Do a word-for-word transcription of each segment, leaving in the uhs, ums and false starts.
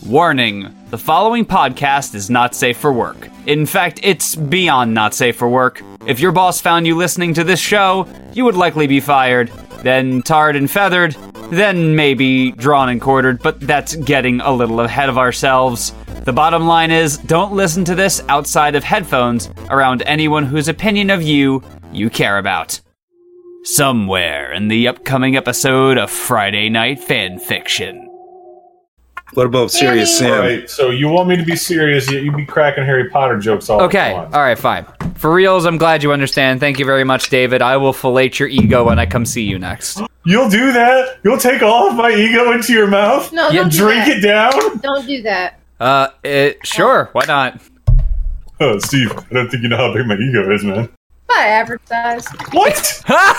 Warning, the following podcast is not safe for work. In fact, it's beyond not safe for work. If your boss found you listening to this show, you would likely be fired, then tarred and feathered, then maybe drawn and quartered, but that's getting a little ahead of ourselves. The bottom line is, don't listen to this outside of headphones around anyone whose opinion of you you care about. Somewhere in the upcoming episode of Friday Night Fanfiction. What about Serious Sam? All right, so you want me to be serious, yet you be cracking Harry Potter jokes all Okay, the time. all right, fine. For reals, I'm glad you understand. Thank you very much, David. I will fillet your ego when I come see you next. You'll do that? You'll take all of my ego into your mouth? No, You don't do drink that. it down? Don't do that. Uh, it, sure, why not? Oh, Steve, I don't think you know how big my ego is, man. I advertise. What?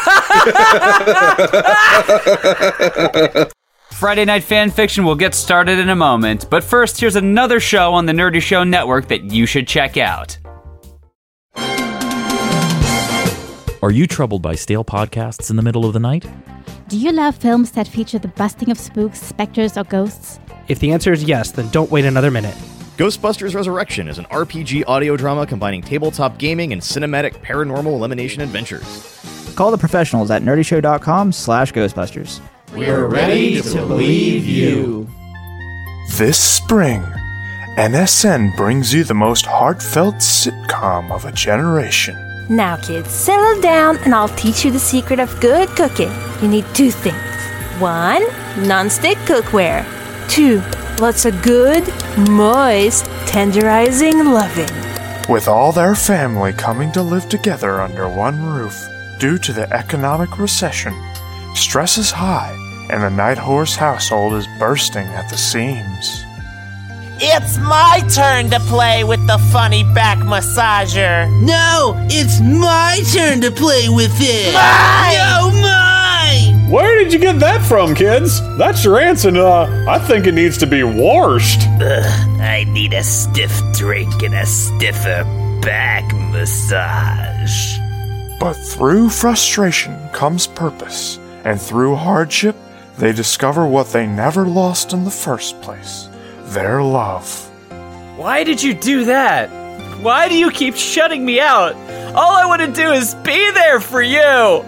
Friday Night Fanfiction will get started in a moment, but first, here's another show on the Nerdy Show Network that you should check out. Are you troubled by stale podcasts in the middle of the night? Do you love films that feature the busting of spooks, specters, or ghosts? If the answer is yes, then don't wait another minute. Ghostbusters Resurrection is an R P G audio drama combining tabletop gaming and cinematic paranormal elimination adventures. Call the professionals at nerdyshow.com slash Ghostbusters. We're ready to believe you. This spring, N S N brings you the most heartfelt sitcom of a generation. Now, kids, settle down and I'll teach you the secret of good cooking. You need two things. One, non-stick cookware. Two, lots of good, moist, tenderizing loving. With all their family coming to live together under one roof due to the economic recession, stress is high and the Night Horse household is bursting at the seams. It's my turn to play with the funny back massager. No, it's my turn to play with it. Mine! No, mine! Where did you get that from, kids? That's your answer, and uh, I think it needs to be washed. Ugh, I need a stiff drink and a stiffer back massage. But through frustration comes purpose, and through hardship, they discover what they never lost in the first place. Their love. Why did you do that? Why do you keep shutting me out? All I want to do is be there for you!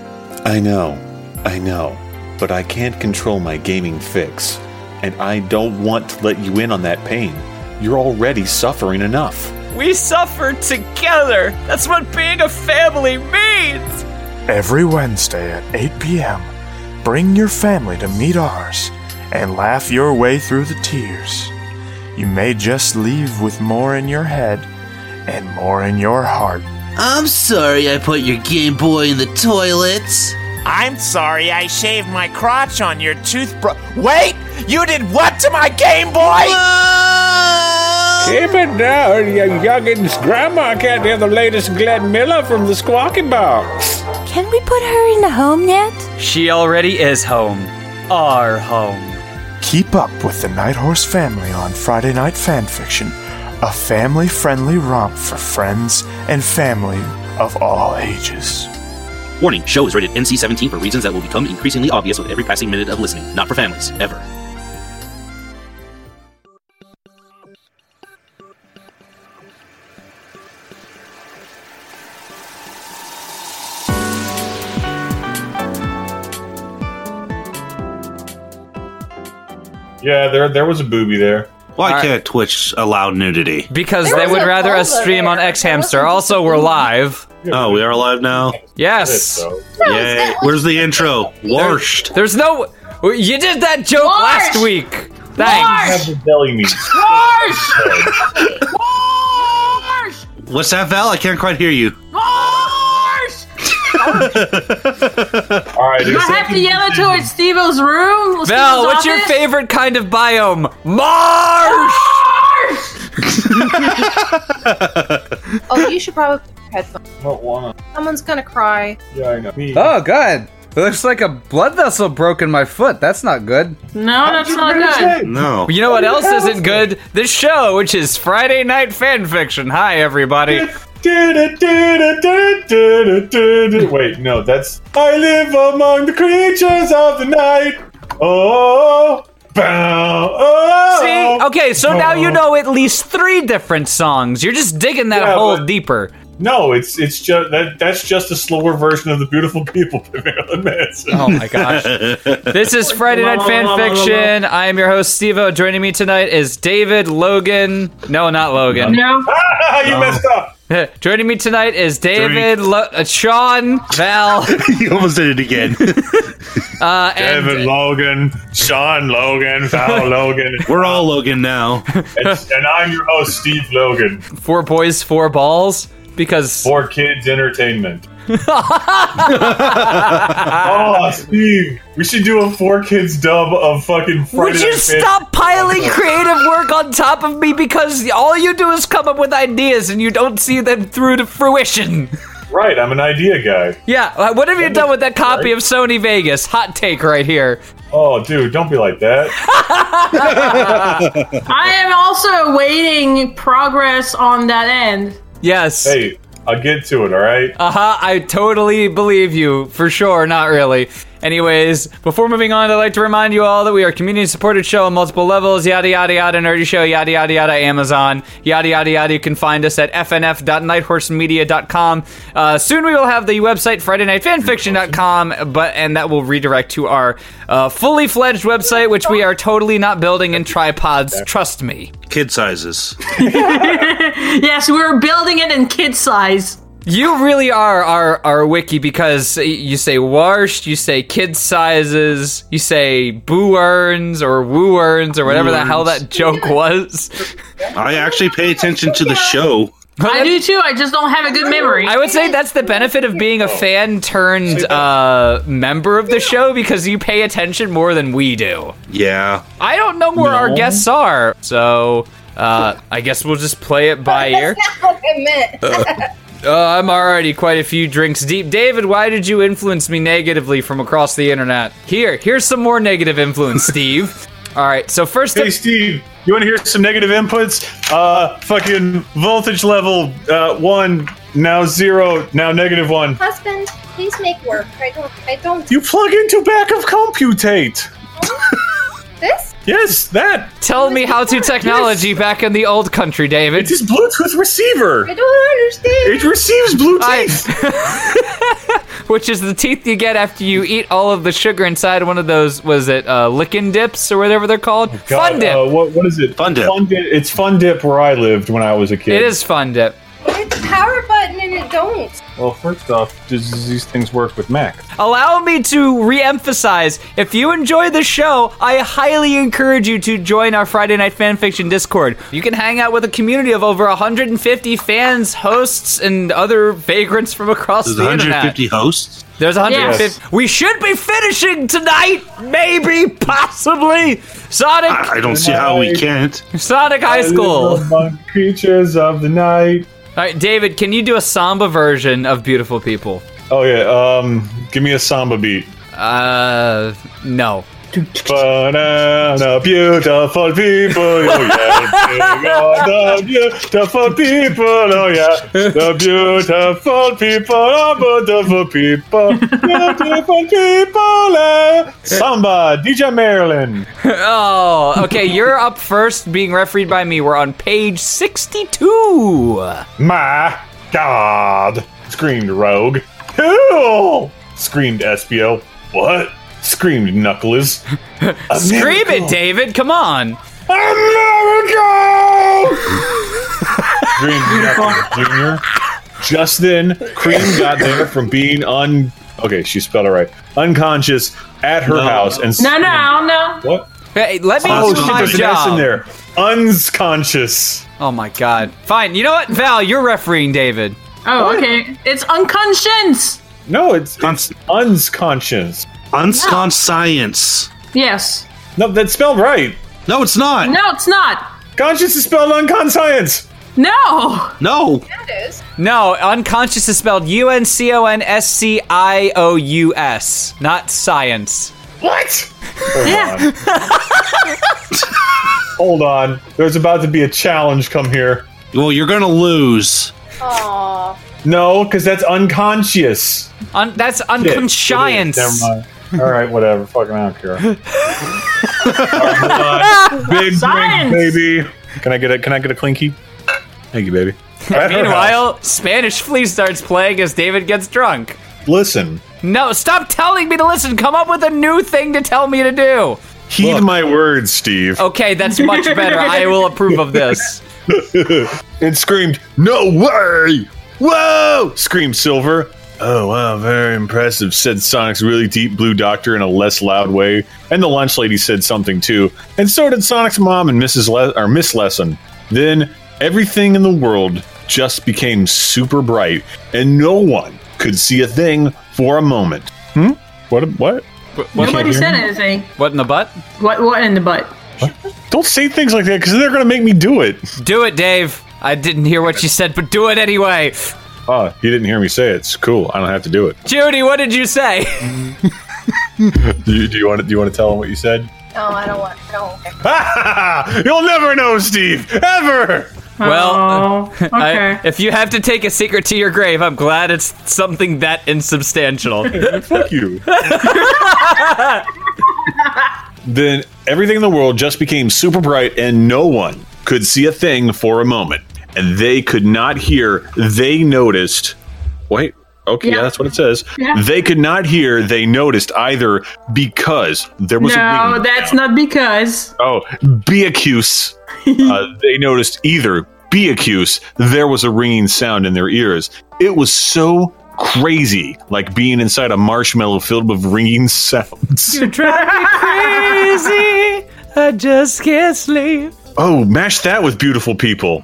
I know, I know, but I can't control my gaming fix, and I don't want to let you in on that pain. You're already suffering enough. We suffer together! That's what being a family means! Every Wednesday at eight p.m., bring your family to meet ours and laugh your way through the tears. You may just leave with more in your head and more in your heart. I'm sorry I put your Game Boy in the toilet. I'm sorry I shaved my crotch on your toothbrush. Wait! You did what to my Game Boy? Mom! Keep it down, you youngins. Grandma can't hear the latest Glenn Miller from the Squawky Box. Can we put her in a home yet? She already is home. Our home. Keep up with the Night Horse family on Friday Night Fanfiction, a family-friendly romp for friends and family of all ages. Warning, show is rated N C seventeen for reasons that will become increasingly obvious with every passing minute of listening. Not for families, ever. Yeah, there there was a booby there. Why All can't right. Twitch allow nudity? Because There they was would a rather us vulva stream on there. X Hamster. There wasn't Also, just a we're booby. live. Oh, we are live now? Yes. So. Yay. Where's the intro? Warshed. There's no... You did that joke Wash! last week. Thanks. Have the belly meat. What's that, Val? I can't quite hear you. All right, Do I have to yell it towards Steve-O's room? Val, Steve-O's what's your office? favorite kind of biome? Marsh! Oh, you should probably put your headphones. Don't wanna. Someone's gonna cry. Yeah, I know. Me. Oh, good. It looks like a blood vessel broke in my foot. That's not good. No, that's not good. No. You know what else isn't good? This show, which is Friday Night Fanfiction. Hi, everybody. Wait, no, that's I live among the creatures of the night. Oh, Bow, oh, See? Okay, so now you know at least three different songs. You're just digging that Yeah, hole but- deeper. No, it's it's just that that's just a slower version of the Beautiful People by Marilyn Manson. Oh my gosh. This is Friday Night Fan Fiction. I am your host, Steve-O. Joining me tonight is David, Logan. No, not Logan. No. Ah, you messed up. Joining me tonight is David, Lo- uh, Sean, Val. You almost did it again. uh, and, David Logan, Sean Logan, Val Logan. We're all Logan now. And, and I'm your host, Steve Logan. Four boys, four balls. Because for kids entertainment. Oh, Steve, we should do a four kids dub of fucking Friday Would you Night Fan- stop piling creative work on top of me because all you do is come up with ideas and you don't see them through to fruition? Right, I'm an idea guy. Yeah, uh, what have you done with that copy of Sony Vegas? Hot take right here. Oh, dude, don't be like that. I am also awaiting progress on that end. Yes. Hey, I'll get to it, alright? Uh-huh, I totally believe you. For sure, not really. Anyways, before moving on, I'd like to remind you all that we are a community-supported show on multiple levels. Yada, yada, yada, Nerdy Show, yada, yada, yada, Amazon, yada, yada, yada. You can find us at f n f dot nighthorse media dot com. Uh, soon we will have the website, friday night fan fiction dot com, but and that will redirect to our uh, fully-fledged website, which we are totally not building in tripods. Trust me. Kid sizes. Yes, we're building it in kid size. You really are our, our wiki because you say warshed, you say kid sizes, you say boo earns or woo earns or whatever the hell that joke was. I actually pay attention to the show. I do too, I just don't have a good memory. I would say that's the benefit of being a fan turned uh, member of the show because you pay attention more than we do. Yeah. I don't know where our guests are, so uh, I guess we'll just play it by ear. That's not what I meant. Uh, I'm already quite a few drinks deep. David, why did you influence me negatively from across the internet? Here, here's some more negative influence, Steve. All right, so first Hey, up- Steve, you want to hear some negative inputs? Uh, fucking voltage level, uh, one, now zero, now negative one. Husband, please make work. I don't. I don't. You plug into back of computate. This? Yes, that. Tell me how to technology back in the old country, David. It's his Bluetooth receiver. I don't understand. It receives Bluetooth. Which is the teeth you get after you eat all of the sugar inside one of those, was it uh, lickin' dips or whatever they're called? God, Fun Dip. Uh, what, what is it? Fun Dip. Fun Dip. It's Fun Dip where I lived when I was a kid. It is Fun Dip. It's a power button and it don't. Well, first off, does these things work with Mac? Allow me to re-emphasize, if you enjoy the show, I highly encourage you to join our Friday Night Fanfiction Discord. You can hang out with a community of over one hundred fifty fans, hosts, and other vagrants from across There's the one hundred fifty internet. hosts? There's one hundred fifty. Yes. We should be finishing tonight, maybe, possibly. Sonic. I, I don't see how we can't. Sonic High School. Among creatures of the night. All right, David, can you do a samba version of Beautiful People? Oh yeah. Um, give me a samba beat. Uh, no. Banana, beautiful people, oh yeah. The beautiful people, oh yeah. The beautiful people, oh beautiful people. Beautiful people, eh. Samba, D J Marilyn. Oh, okay, you're up first, being refereed by me. We're on page sixty-two. My God, screamed Rogue. Cool, screamed Espio. What? Screamed Knuckles. Scream it, David, come on. America! Screamed Knuckles Junior Just then, Cream got there from being un... Okay, she spelled it right. Unconscious at her No. house and... No, no, no. What? Hey, let me Oh do shit, my there's an S in job. there. Unconscious. Oh my god. Fine, you know what? Val, you're refereeing David. Oh, okay. It's unconscious. No, it's, it's unconscious. Unscon science. Yes. No, that's spelled right. No, it's not. No, it's not. Conscious is spelled uncon science. No. No. It is. No, unconscious is spelled U N C O N S C I O U S, not science. What? Hold Yeah. on. Hold on. There's about to be a challenge come here. Well, you're gonna lose. Aww. No, because that's unconscious. Un- that's It is. unconscience. Never mind. All right, whatever. Fucking I don't care. Right, big drink, baby. Can I get a Can I get a clinky? Thank you, baby. Meanwhile, Spanish Flea starts playing as David gets drunk. Listen. No, stop telling me to listen. Come up with a new thing to tell me to do. Heed Look. my words, Steve. Okay, that's much better. I will approve of this. And screamed, "No way! Whoa!" screamed Silver. "Oh, wow, very impressive," said Sonic's really deep blue doctor in a less loud way. And the lunch lady said something too. And so did Sonic's mom and Missus Le- or Miss Lesson. Then everything in the world just became super bright, and no one could see a thing for a moment. Hmm? What? What? What Nobody said anything. What in the butt? What? What in the butt? What? Don't say things like that, because they're going to make me do it. Do it, Dave. I didn't hear what you said, but do it anyway. Oh, you didn't hear me say it. It's cool. I don't have to do it. Judy, what did you say? do, you, do you want to? Do you want to tell them what you said? No, I don't want. No. You'll never know, Steve. Ever. Well, oh, okay. I, if you have to take a secret to your grave, I'm glad it's something that insubstantial. Hey, fuck you. Then everything in the world just became super bright, and no one could see a thing for a moment. And they could not hear. They noticed. Wait. Okay, yeah, yeah that's what it says. Yeah. They could not hear. They noticed either, because there was no, a ring. That's not because. Oh, Beacuse. uh, they noticed either Beacuse. There was a ringing sound in their ears. It was so crazy, like being inside a marshmallow filled with ringing sounds. You drive me crazy. I just can't sleep. Oh, mash that with beautiful people.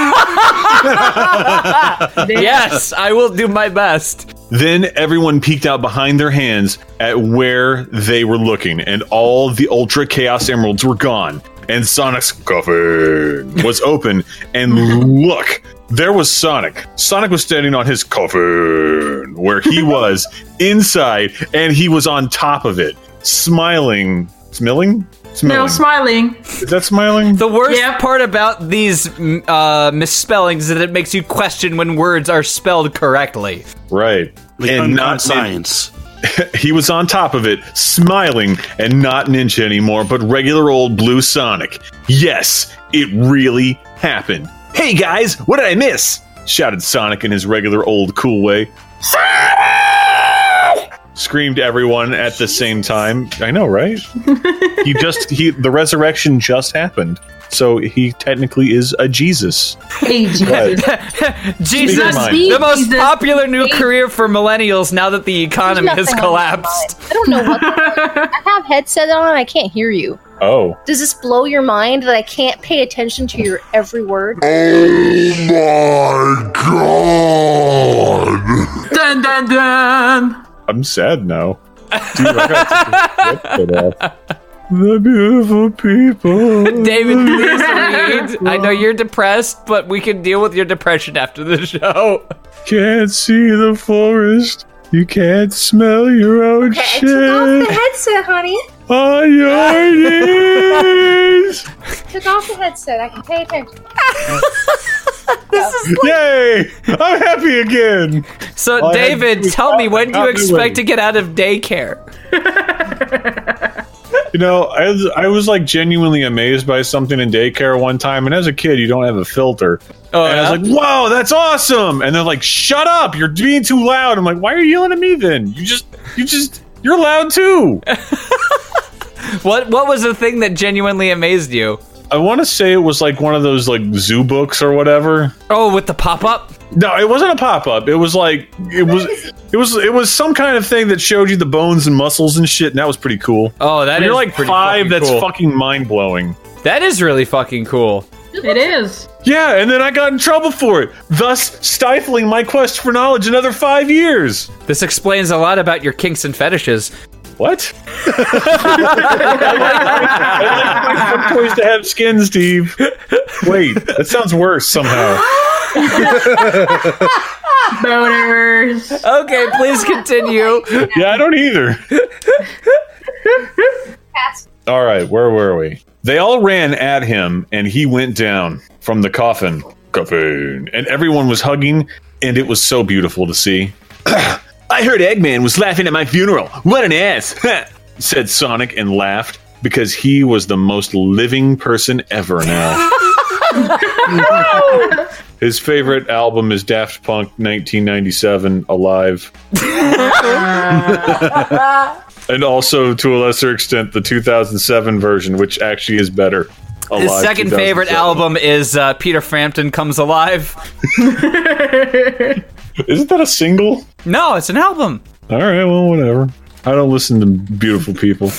Yes, I will do my best. Then everyone peeked out behind their hands at where they were looking, and all the Ultra Chaos Emeralds were gone. And Sonic's coffin was open, and look, there was Sonic. Sonic was standing on his coffin, where he was inside, and he was on top of it, smiling. Smiling? Smiling. No, smiling. Is that smiling? The worst yep. part about these uh, misspellings is that it makes you question when words are spelled correctly. Right. Like and not science. He was on top of it, smiling, and not Ninja anymore, but regular old Blue Sonic. Yes, it really happened. Hey guys, what did I miss? Shouted Sonic in his regular old cool way. Screamed everyone at the same time. I know, right? he just he the resurrection just happened. So he technically is a Jesus. Hey, Jesus. Jesus, the most popular new career for millennials now that the economy has collapsed. I don't know what the I have headset on and I can't hear you. Oh. Does this blow your mind that I can't pay attention to your every word? Oh my god! Dun dun dun! I'm sad now. Dude, I got to the beautiful people. David, please read. I know you're depressed, but we can deal with your depression after the show. Can't see the forest. You can't smell your own okay, shit. Took off the headset, honey. On your knees. Took off the headset. I can pay attention. This is like... Yay! I'm happy again. So, well, David, tell me, when do you expect to get out of daycare? You know, I was, I was like genuinely amazed by something in daycare one time, and as a kid, you don't have a filter. Oh, and yeah? I was like, "Whoa, that's awesome!" And they're like, "Shut up! You're being too loud." I'm like, "Why are you yelling at me then? You just, you just, you're loud too." What What was the thing that genuinely amazed you? I want to say it was like one of those like zoo books or whatever. Oh, with the pop up? No, it wasn't a pop up. It was like it was it was it was some kind of thing that showed you the bones and muscles and shit, and that was pretty cool. Oh, that when is you're like pretty five. fucking That's cool. fucking mind blowing. That is really fucking cool. It is. Yeah, and then I got in trouble for it, thus stifling my quest for knowledge another five years. This explains a lot about your kinks and fetishes. What? I like my toys to have skin, Steve. Wait, that sounds worse somehow. Boners. Okay, please continue. Yeah, I don't either. All right, where were we? They all ran at him, and he went down from the coffin. Coffin. And everyone was hugging, and it was so beautiful to see. I heard Eggman was laughing at my funeral. What an ass, said Sonic and laughed because he was the most living person ever now. His favorite album is Daft Punk nineteen ninety-seven, Alive. And also, to a lesser extent, the two thousand seven version, which actually is better. Alive, His second favorite album is uh, Peter Frampton Comes Alive. Isn't that a single? No, it's an album. All right, well, whatever. I don't listen to beautiful people.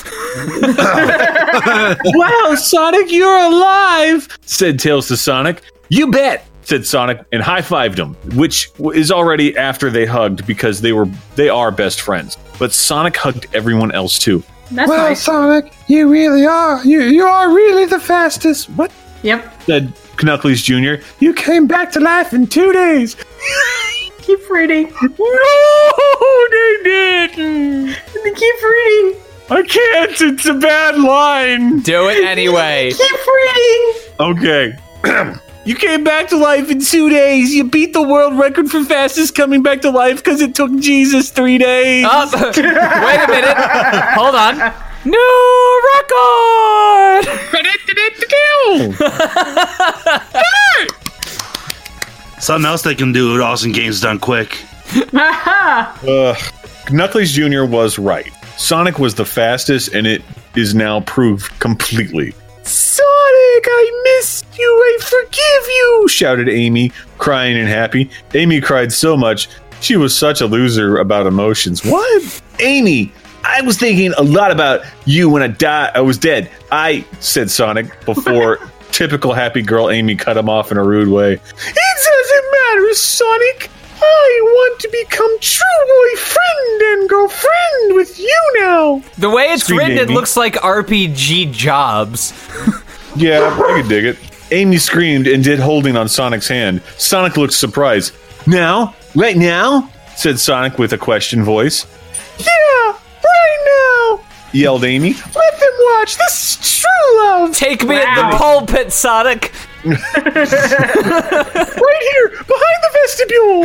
Wow, Sonic, you're alive, said Tails to Sonic. You bet, said Sonic and high-fived him, which is already after they hugged because they were they are best friends. But Sonic hugged everyone else too. That's well, nice. Sonic, you really are. You you are really the fastest. What? Yep. Said Knuckles Junior You came back to life in two days. Keep reading. No, they didn't. Keep reading. I can't. It's a bad line. Do it anyway. Keep reading. Okay. You came back to life in two days. You beat the world record for fastest coming back to life because it took Jesus three days. Oh, wait a minute. Hold on. New record! Something else they can do with Awesome Games Done Quick. uh, Knuckles Junior was right. Sonic was the fastest, and it is now proved completely. Sonic, I miss you, I forgive you, shouted Amy, crying and happy. Amy cried so much, she was such a loser about emotions. What? Amy, I was thinking a lot about you when I died. I was dead. I, said Sonic, before typical happy girl Amy cut him off in a rude way. It doesn't matter, Sonic. I want to become true boyfriend and girlfriend with you now. The way it's Screamed written, Amy. it looks like R P G Jobs. Yeah, I can dig it. Amy screamed and did holding on Sonic's hand. Sonic looked surprised. Now? Right now? Said Sonic with a question voice. Yeah, right now, yelled Amy. Let them watch. This is true love. Take me at the pulpit, Sonic. Right here, behind the vestibule.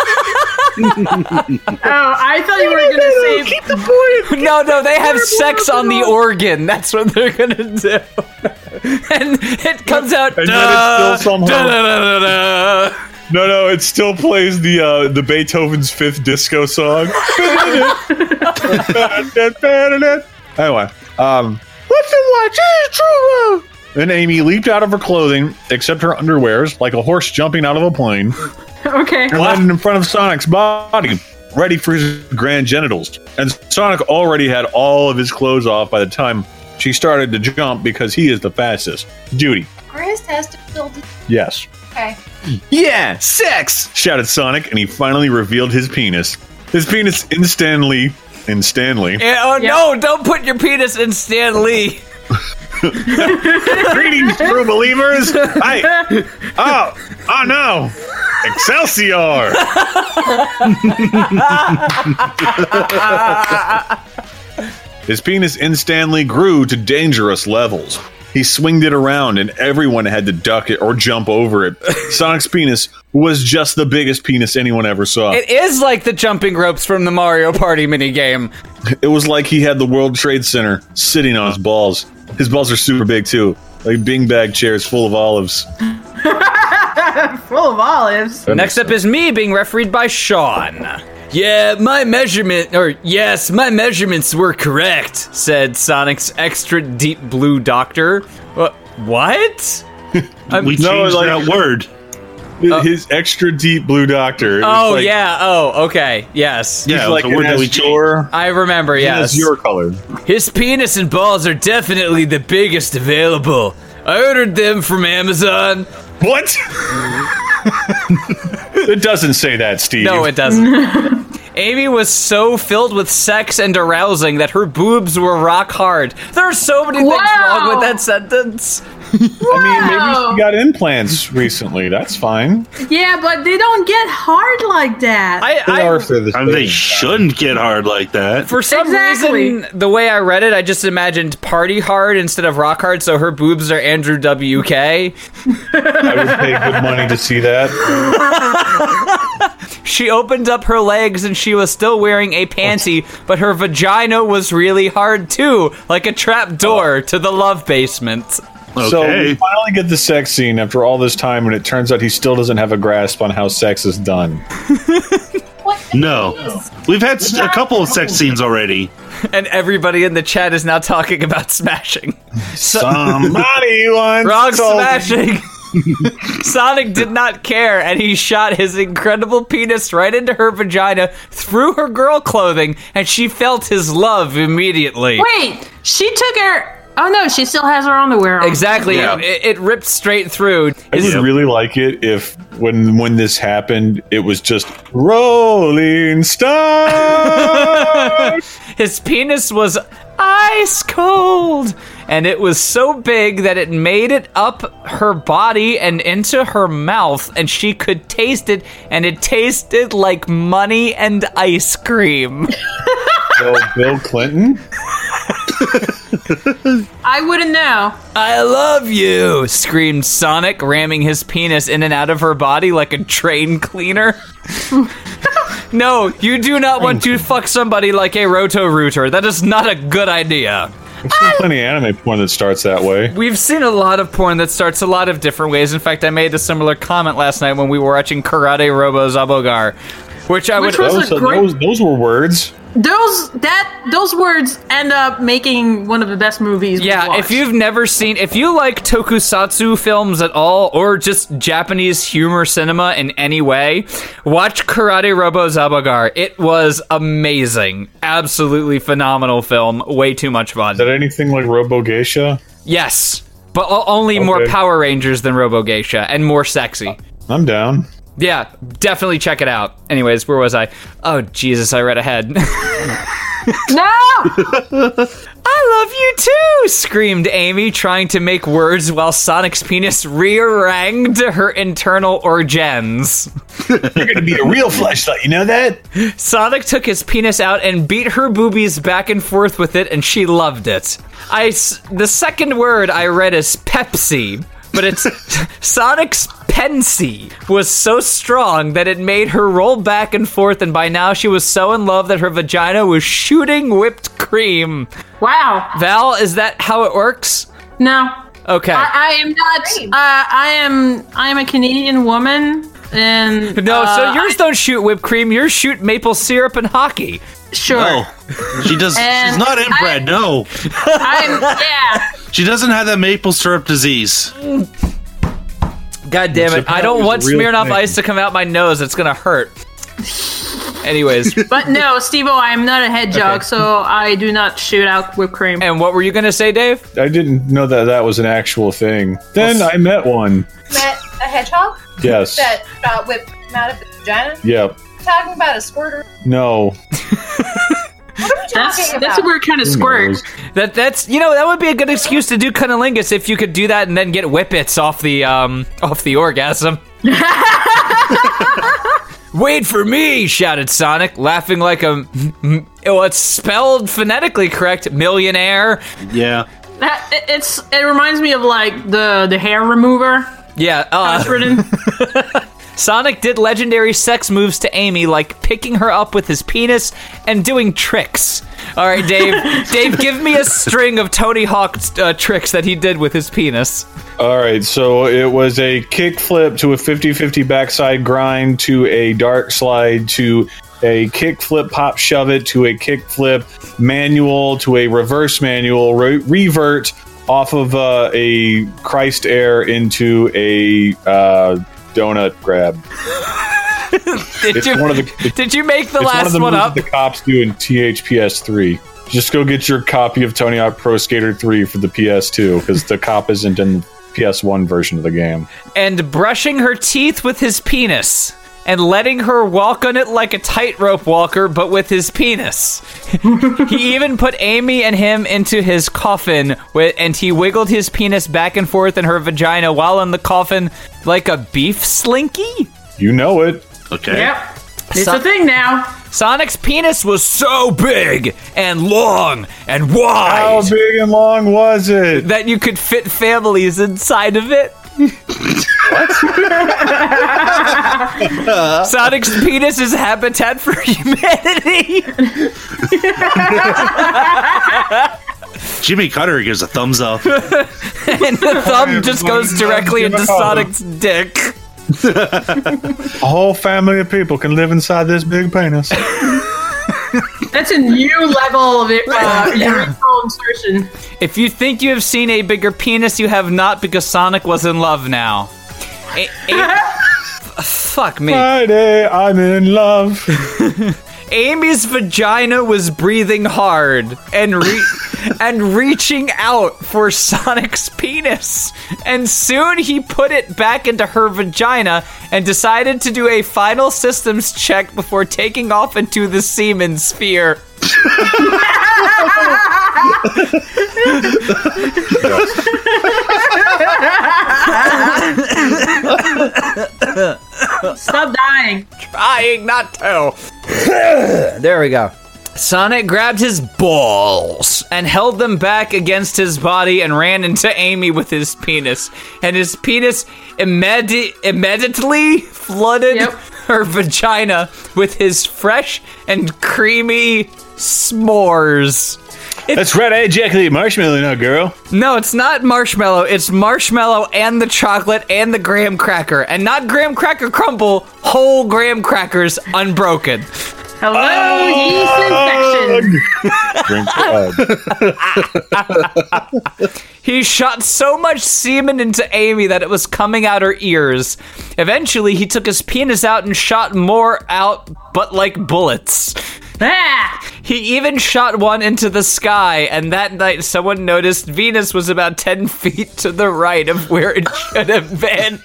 Oh, I thought you were going to say... Keep the boy. No, no, they have sex on the organ. That's what they're going to do. And it comes out... And then it still somehow... No, no, it still plays the uh, the Beethoven's Fifth Disco song. Anyway, um, let them watch. It's true love. Then Amy leaped out of her clothing, except her underwears, like a horse jumping out of a plane. Okay. And landed in front of Sonic's body, ready for his grand genitals. And Sonic already had all of his clothes off by the time she started to jump because he is the fastest. Judy. Are his testicles? Yes. Okay. Yeah, sex! Shouted Sonic, and he finally revealed his penis. His penis instantly... In Stanley. Yeah, oh yeah. No, don't put your penis in Stan Lee. Greetings, true believers! I... Oh! Oh no! Excelsior! His penis instantly grew to dangerous levels. He swinged it around and everyone had to duck it or jump over it. Sonic's penis was just the biggest penis anyone ever saw. It is like the jumping ropes from the Mario Party minigame. It was like he had the World Trade Center sitting on his balls. His balls are super big too. Like beanbag chairs full of olives. Full of olives. Next up is me being refereed by Sean. Yeah, my measurement, or yes, my measurements were correct, said Sonic's extra deep blue doctor. Uh, what? We changed no, like, that word. His uh, extra deep blue doctor. Oh, like, yeah, oh, okay, yes. Yeah, like the word that we changed. I remember, yes. It's your color. His penis and balls are definitely the biggest available. I ordered them from Amazon. What? It doesn't say that, Steve. No, it doesn't. Amy was so filled with sex and arousing that her boobs were rock hard. There are so many wow. things wrong with that sentence. Wow. I mean, maybe she got implants recently. That's fine. Yeah, but they don't get hard like that. I, they I, are for the and they shouldn't get hard like that. For some exactly. reason, the way I read it, I just imagined party hard instead of rock hard, so her boobs are Andrew W K. I would pay good money to see that. She opened up her legs and she was still wearing a panty, but her vagina was really hard too, like a trap door to the love basement. Okay. So we finally get the sex scene after all this time, and it turns out he still doesn't have a grasp on how sex is done. No. We've had a couple of sex scenes already. And everybody in the chat is now talking about smashing. So- Somebody once Wrong told me- smashing. Sonic did not care, and he shot his incredible penis right into her vagina through her girl clothing, and she felt his love immediately. Wait, she took her. Oh no, she still has her underwear on. Exactly. Yeah. It, it ripped straight through. I would really like it if, when when this happened, it was just Rolling Stone. His penis was ice cold, and it was so big that it made it up her body and into her mouth, and she could taste it, and it tasted like money and ice cream. So Bill Clinton? I wouldn't know. I love you, screamed Sonic, ramming his penis in and out of her body like a train cleaner. No, you do not want to fuck somebody like a Roto-Rooter. That is not a good idea. I've seen plenty of anime porn that starts that way. We've seen a lot of porn that starts a lot of different ways. In fact, I made a similar comment last night when we were watching Karate Robo Zabogar, which I Which would... was a Those, great- those, those were words. Those that those words end up making one of the best movies. Yeah, we've watched. if you've never seen, if you like tokusatsu films at all, or just Japanese humor cinema in any way, watch Karate Robo Zabogar. It was amazing. Absolutely phenomenal film. Way too much fun. Is that anything like Robo Geisha? Yes, but o- only more Okay. Power Rangers than Robo Geisha, and more sexy. I'm down. Yeah, definitely check it out. Anyways, where was I? Oh, Jesus, I read ahead. No! I love you too, screamed Amy, trying to make words while Sonic's penis rearranged her internal organs. You're gonna be a real fleshlight, you know that? Sonic took his penis out and beat her boobies back and forth with it, and she loved it. I, s- the second word I read is Pepsi, but it's Sonic's Pensy was so strong that it made her roll back and forth, and by now she was so in love that her vagina was shooting whipped cream. Wow. Val, is that how it works? No. Okay. I, I am not. Uh, I am. I am a Canadian woman, and no, uh, so yours don't shoot whipped cream. Yours shoot maple syrup and hockey. Sure. No, she does. And she's not inbred. I- No, I'm. Yeah. she doesn't have that maple syrup disease. God damn it! I don't want Smirnoff Ice to come out my nose. It's gonna hurt. Anyways. But no, Steve-O, I am not a head jog, Okay. so I do not shoot out whipped cream. And what were you gonna say, Dave? I didn't know that that was an actual thing. Then I met one. Met a hedgehog? Yes. That shot whipped out of its vagina? Yep. Talking about a squirter? No. That's that's a weird kind of squirt. That that's you know that would be a good excuse to do cunnilingus if you could do that and then get whippets off the um off the orgasm. Wait for me! Shouted Sonic, laughing like a well, it's spelled phonetically correct. Millionaire. Yeah. That it- it's it reminds me of like the the hair remover. Yeah. Uh, That's written. Sonic did legendary sex moves to Amy, like picking her up with his penis and doing tricks. All right, Dave. Dave, give me a string of Tony Hawk uh, tricks that he did with his penis. All right, so it was a kick flip to a fifty-fifty backside grind to a dark slide to a kick flip pop shove it to a kick flip manual to a reverse manual re- revert off of uh, a Christ air into a uh, donut grab. did It's you one of the- did you make the it's last one, of the one moves up? that the cops do in T H P S three. Just go get your copy of Tony Hawk Pro Skater three for the P S two because the cop isn't in the P S one version of the game. And brushing her teeth with his penis. And letting her walk on it like a tightrope walker, but with his penis. He even put Amy and him into his coffin, wi- and he wiggled his penis back and forth in her vagina while in the coffin like a beef slinky. You know it. Okay. Yep. It's So- a thing now. Sonic's penis was so big and long and wide. How big and long was it? That you could fit families inside of it. Sonic's penis is habitat for humanity. Jimmy Cutter gives a thumbs up. And the thumb just goes directly into Sonic's dick. A whole family of people can live inside this big penis. That's a new level of uh, urethral insertion. If you think you have seen a bigger penis, you have not, because Sonic was in love now. A- a- fuck me. Friday, I'm in love. Amy's vagina was breathing hard and re- and reaching out for Sonic's penis. And soon he put it back into her vagina and decided to do a final systems check before taking off into the semen sphere. Stop dying. Trying not to. There we go. Sonic grabbed his balls and held them back against his body and ran into Amy with his penis. And his penis immedi- immediately flooded yep. her vagina with his fresh and creamy s'mores. It's, That's right, I ejaculate marshmallow now, girl. No, it's not marshmallow. It's marshmallow and the chocolate and the graham cracker. And not graham cracker crumble, whole graham crackers unbroken. Hello, oh, yeast infection. He shot so much semen into Amy that it was coming out her ears. Eventually, he took his penis out and shot more out, but like bullets. Ah! He even shot one into the sky, and that night someone noticed Venus was about ten feet to the right of where it should have been.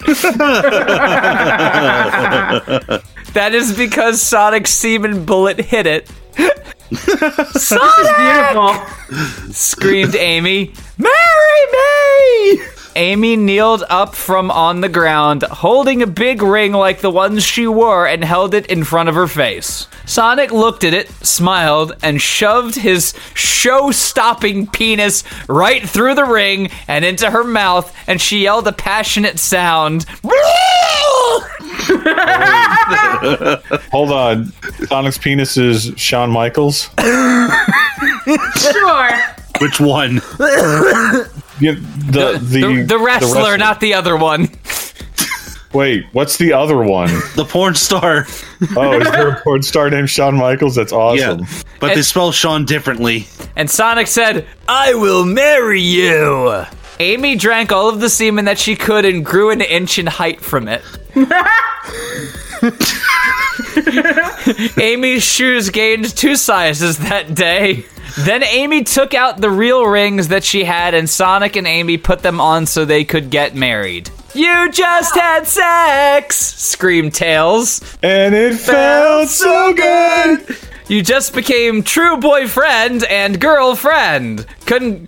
That is because Sonic's semen bullet hit it. Sonic! Beautiful. Screamed Amy. Marry me! Amy kneeled up from on the ground, holding a big ring like the ones she wore, and held it in front of her face. Sonic looked at it, smiled, and shoved his show-stopping penis right through the ring and into her mouth, and she yelled a passionate sound. Hold on. Sonic's penis is Shawn Michaels? Sure. Which one? Yeah, the, the, the, the, wrestler, the wrestler, not the other one. Wait, what's the other one? The porn star. Oh, is there a porn star named Shawn Michaels? That's awesome. Yeah, but and, they spell Shawn differently. And Sonic said, I will marry you. Amy drank all of the semen that she could and grew an inch in height from it. Amy's shoes gained two sizes that day. Then Amy took out the real rings that she had, and Sonic and Amy put them on so they could get married. You just had sex! Screamed Tails. And it felt so good! You just became true boyfriend and girlfriend. Couldn't...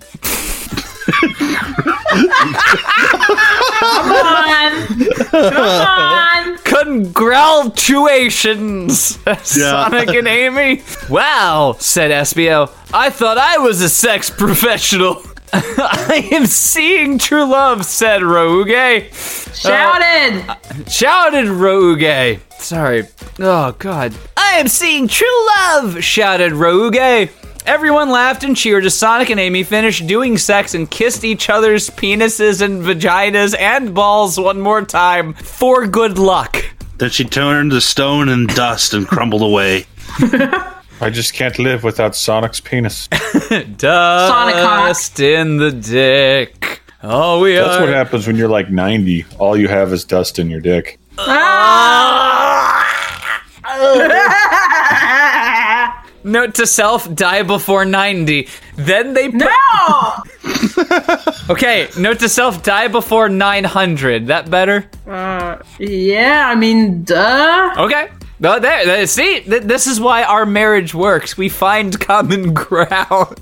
Come on! Come on! Congratulations, yeah. Sonic and Amy. Wow, said Espio. I thought I was a sex professional. I am seeing true love, said Rouge. Shouted! Uh, shouted Rouge. Sorry. Oh, God. I am seeing true love, shouted Rouge. Everyone laughed and cheered as Sonic and Amy finished doing sex and kissed each other's penises and vaginas and balls one more time for good luck. Then she turned to stone and dust and crumbled away. I just can't live without Sonic's penis. Dust in the dick. Oh, we That's are. what happens when you're like ninety. All you have is dust in your dick. Note to self, die before ninety. Then they put... No! Okay, note to self, die before nine hundred. That better? Uh, yeah, I mean, duh. Okay. Well, there, there, see, th- this is why our marriage works. We find common ground.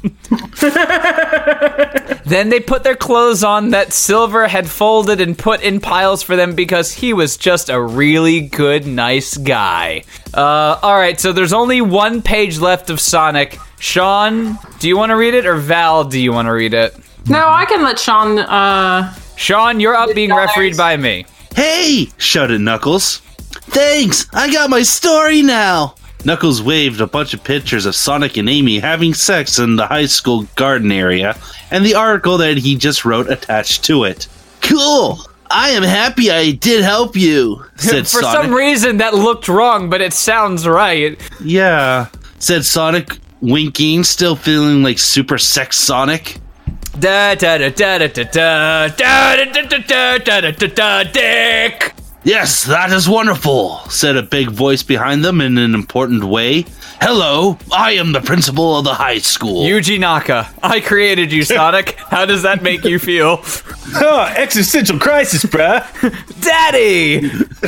Then they put their clothes on that Silver had folded and put in piles for them because he was just a really good, nice guy. Uh, all right, so there's only one page left of Sonic. Sean, do you want to read it, or Val, do you want to read it? No, I can let Sean uh, Sean, you're up being refereed by me. Hey! Shouted Knuckles. Thanks! I got my story now! Knuckles waved a bunch of pictures of Sonic and Amy having sex in the high school garden area, and the article that he just wrote attached to it. Cool! I am happy I did help you, said For Sonic. some reason, that looked wrong, but it sounds right. Yeah, said Sonic, winking, still feeling like Super Sex Sonic. Da da da da da da da da da da da da da da dick. Yes, that is wonderful, said a big voice behind them in an important way. Hello, I am the principal of the high school. Yuji Naka, I created you, Sonic. How does that make you feel? Oh, existential crisis, bruh. Daddy!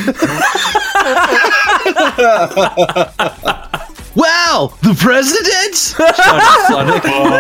Wow, the president? Shouted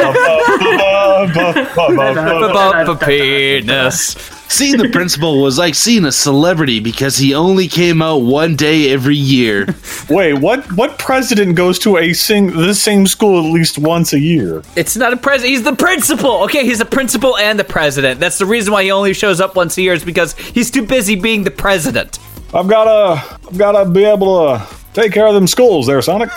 Sonic. Penis. Seeing the principal was like seeing a celebrity because he only came out one day every year. Wait, what? What president goes to a sing the same school at least once a year? It's not a president. He's the principal. Okay, he's the principal and the president. That's the reason why he only shows up once a year is because he's too busy being the president. I've gotta, I've gotta be able to take care of them schools there, Sonic.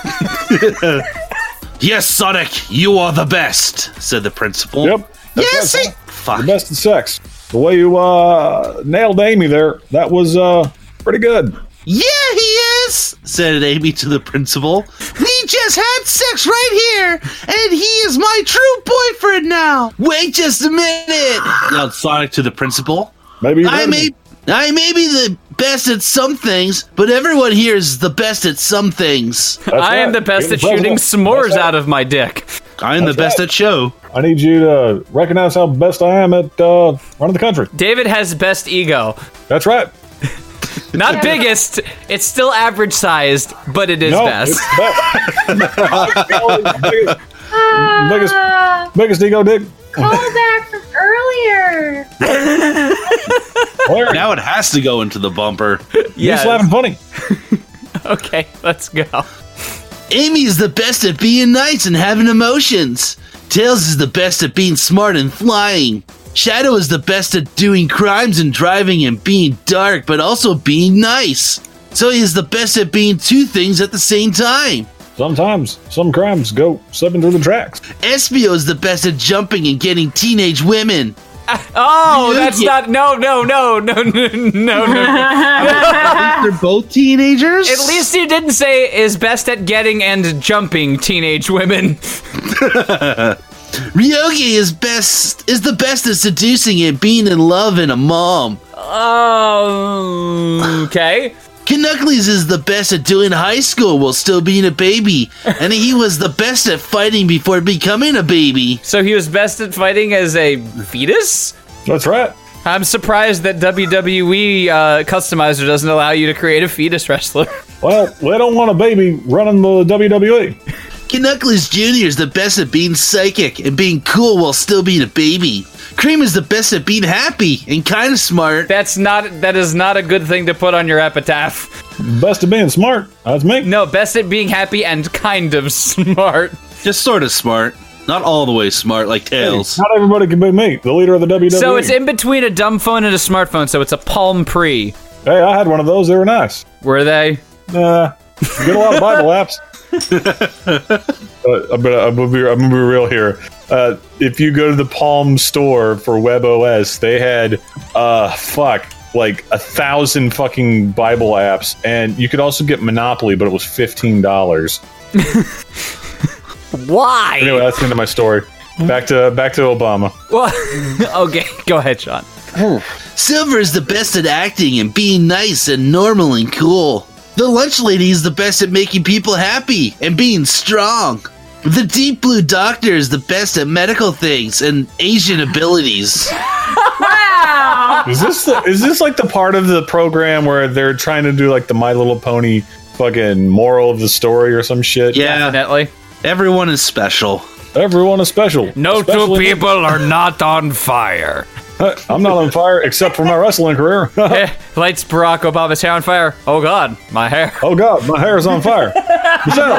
Yes, Sonic, you are the best, said the principal. Yep. Yes, right, it- Fuck. The best in sex. The way you uh, nailed Amy there, that was uh, pretty good. Yeah, he is, said Amy to the principal. We just had sex right here, and he is my true boyfriend now. Wait just a minute, yelled Sonic to the principal. Maybe I may, I may be the best at some things, but everyone here is the best at some things. I am the best at shooting s'mores out of my dick. I am the best at show. I need you to recognize how best I am at uh, running the country. David has best ego. That's right. Not biggest. It's still average sized, but it is No, best. it's biggest, biggest, biggest ego dick. Call back from earlier. Now it has to go into the bumper. Yes. He's laughing funny. Okay, let's go. Amy is the best at being nice and having emotions. Tails is the best at being smart and flying. Shadow is the best at doing crimes and driving and being dark, but also being nice. So he is the best at being two things at the same time. Sometimes some crimes go slipping through the tracks. Espio is the best at jumping and getting teenage women. Oh, that's not. No, no, no, no, no, no, no. They're both teenagers? At least you didn't say is best at getting and jumping teenage women. Ryogi is best is the best at seducing and being in love and a mom. Oh, okay. Knuckles is the best at doing high school while still being a baby, and he was the best at fighting before becoming a baby. So he was best at fighting as a fetus? That's right. I'm surprised that W W E uh, Customizer doesn't allow you to create a fetus wrestler. Well, they don't want a baby running the W W E. Knuckles Junior is the best at being psychic and being cool while still being a baby. Cream is the best at being happy and kind of smart. That's not. That is not a good thing to put on your epitaph. Best at being smart. That's me. No, best at being happy and kind of smart. Just sort of smart. Not all the way smart like Tails. Hey, not everybody can be me, the leader of the W W E. So it's in between a dumb phone and a smartphone, so it's a Palm Pre. Hey, I had one of those. They were nice. Were they? Uh, you get a lot of Bible apps. uh, but I'm gonna be, I'm gonna be real here. Uh, if you go to the Palm store for WebOS, they had uh fuck like a thousand fucking Bible apps, and you could also get Monopoly, but it was fifteen dollars. Why? Anyway, that's the end of my story. Back to back to Obama. Well, okay, go ahead, Sean. Silver is the best at acting and being nice and normal and cool. The lunch lady is the best at making people happy and being strong. The deep blue doctor is the best at medical things and Asian abilities. Wow! Is this the, is this like the part of the program where they're trying to do like the My Little Pony fucking moral of the story or some shit? Yeah, definitely. Everyone is special. Everyone is special. No Especially two people are not on fire. I'm not on fire except for my wrestling career. Eh, lights Barack Obama's hair on fire. Oh God, my hair. Oh God, my hair is on fire. Michelle,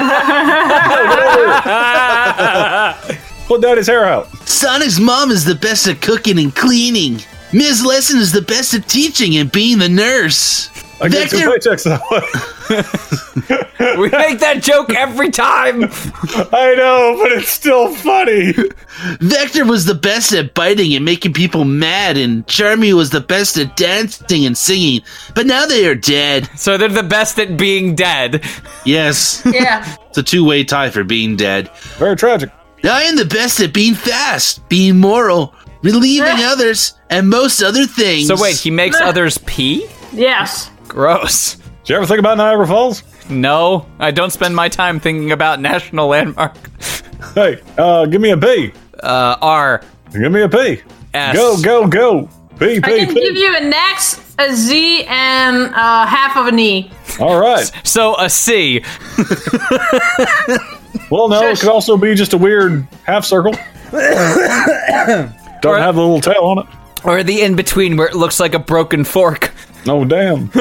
put Daddy's hair out. Sonic's mom is the best at cooking and cleaning. Miz Lesson is the best at teaching and being the nurse. I get two paychecks that way. We make that joke every time. I know, but it's still funny. Vector was the best at biting and making people mad, and Charmy was the best at dancing and singing. But now they are dead. So they're the best at being dead. Yes. Yeah. It's a two-way tie for being dead. Very tragic. I am the best at being fast, being moral, relieving others, and most other things. So wait, he makes others pee? Yes. Gross. Did you ever think about Niagara Falls? No, I don't spend my time thinking about national landmark. Hey, uh, give me a B. Uh, R. Give me a P. S. Go, go, go. P, P, I can P. give you an X, a Z, and uh, half of an E. All right. So a C. Well, no, it could also be just a weird half circle. Don't have the little tail on it. Or the in-between where it looks like a broken fork. Oh, damn.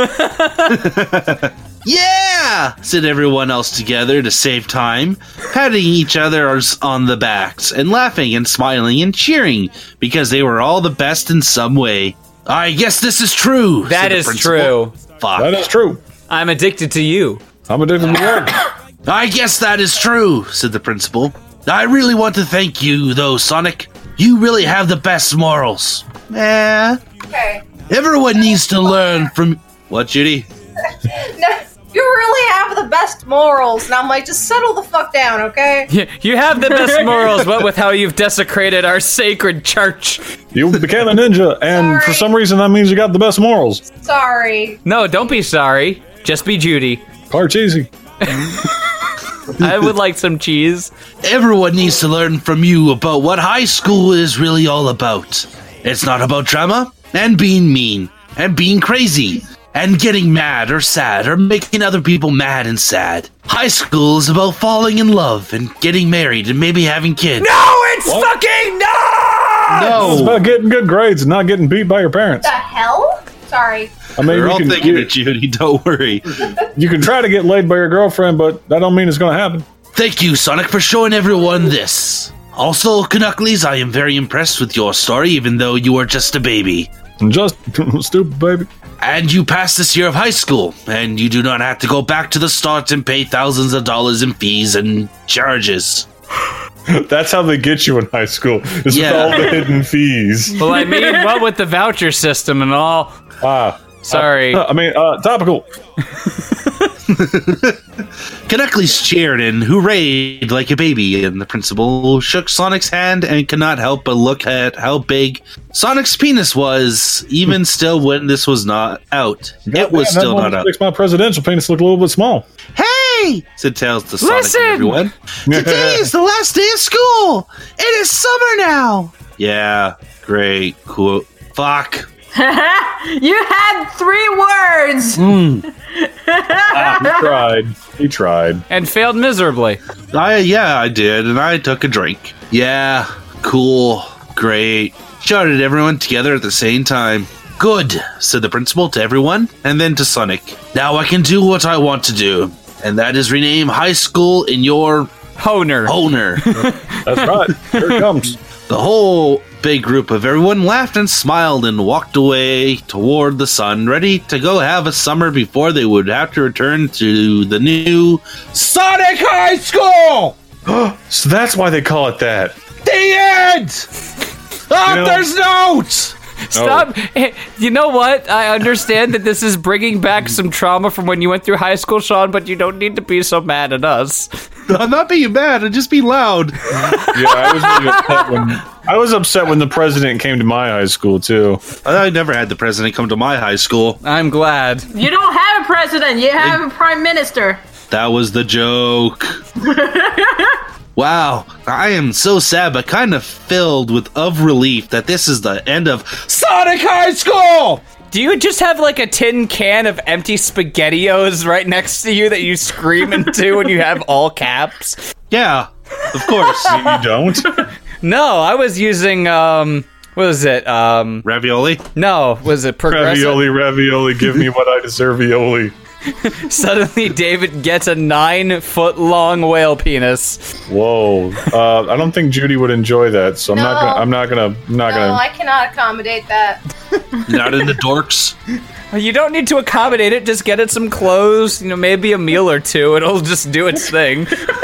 Yeah! Said everyone else together to save time, patting each other on the backs and laughing and smiling and cheering because they were all the best in some way. I guess this is true. That is true. Fuck. That is true. I'm addicted to you. I'm addicted to you. I guess that is true, said the principal. I really want to thank you, though, Sonic. You really have the best morals. Eh. Okay. Everyone needs to learn from... What, Judy? No, you really have the best morals. And I'm like, just settle the fuck down, okay? You, you have the best morals, what with how you've desecrated our sacred church. You became a ninja, and Sorry. for some reason that means you got the best morals. Sorry. No, don't be sorry. Just be Judy. Parcheesi. I would like some cheese. Everyone needs to learn from you about what high school is really all about. It's not about drama, and being mean, and being crazy, and getting mad or sad, or making other people mad and sad. High school is about falling in love, and getting married, and maybe having kids. No, it's What? fucking no! It's about getting good grades and not getting beat by your parents. The hell? Sorry. I mean, We're you all can, thinking you, of Judy, don't worry. you can try to get laid by your girlfriend, but that don't mean it's going to happen. Thank you, Sonic, for showing everyone this. Also, Canuckles, I am very impressed with your story, even though you are just a baby. Just stupid baby. And you passed this year of high school, and you do not have to go back to the start and pay thousands of dollars in fees and charges. That's how they get you in high school, is Yeah. with all the hidden fees. Well, I mean, what with the voucher system and all. Ah. Sorry. Uh, I mean, uh, topical. Canuckles cheered and hoorayed like a baby, and the principal shook Sonic's hand and could not help but look at how big Sonic's penis was, even still when this was not out. It was Man, still that not out. makes my presidential penis look a little bit small. Hey! Said Tails to Sonic Listen! and everyone. Today is the last day of school! It is summer now! Yeah, great, cool. Fuck. You had three words. Mm. Ah, he tried. He tried. And failed miserably. I yeah, I did, and I took a drink. Yeah, cool, great. Shouted everyone together at the same time. Good, said the principal to everyone, and then to Sonic. Now I can do what I want to do, and that is rename high school in your Honer. Honer. That's right. Here it comes. The whole big group of everyone laughed and smiled and walked away toward the sun, ready to go have a summer before they would have to return to the new Sonic High School! So that's why they call it that. The end! Author's notes! Stop. Hey, you know what? I understand that this is bringing back some trauma from when you went through high school, Sean, but you don't need to be so mad at us. I'm not being mad, I'm just being loud. Yeah, I was really upset when I was upset when the president came to my high school too. I never had the president come to my high school. I'm glad. You don't have a president. You have a prime minister. That was the joke. Wow, I am so sad, but kind of filled with of relief that this is the end of Sonic High School! Do you just have like a tin can of empty SpaghettiOs right next to you that you scream into when you have all caps? Yeah, of course. You, you don't? No, I was using, um, what was it? Um, Ravioli? No, was it Progressive? Ravioli, ravioli, give me what I deserve, Violi. Suddenly, David gets a nine-foot-long whale penis. Whoa! Uh, I don't think Judy would enjoy that, so I'm No. not. Gonna, I'm not gonna. I'm not No, gonna. I cannot accommodate that. Not into dorks. You don't need to accommodate it. Just get it some clothes. You know, maybe a meal or two. It'll just do its thing.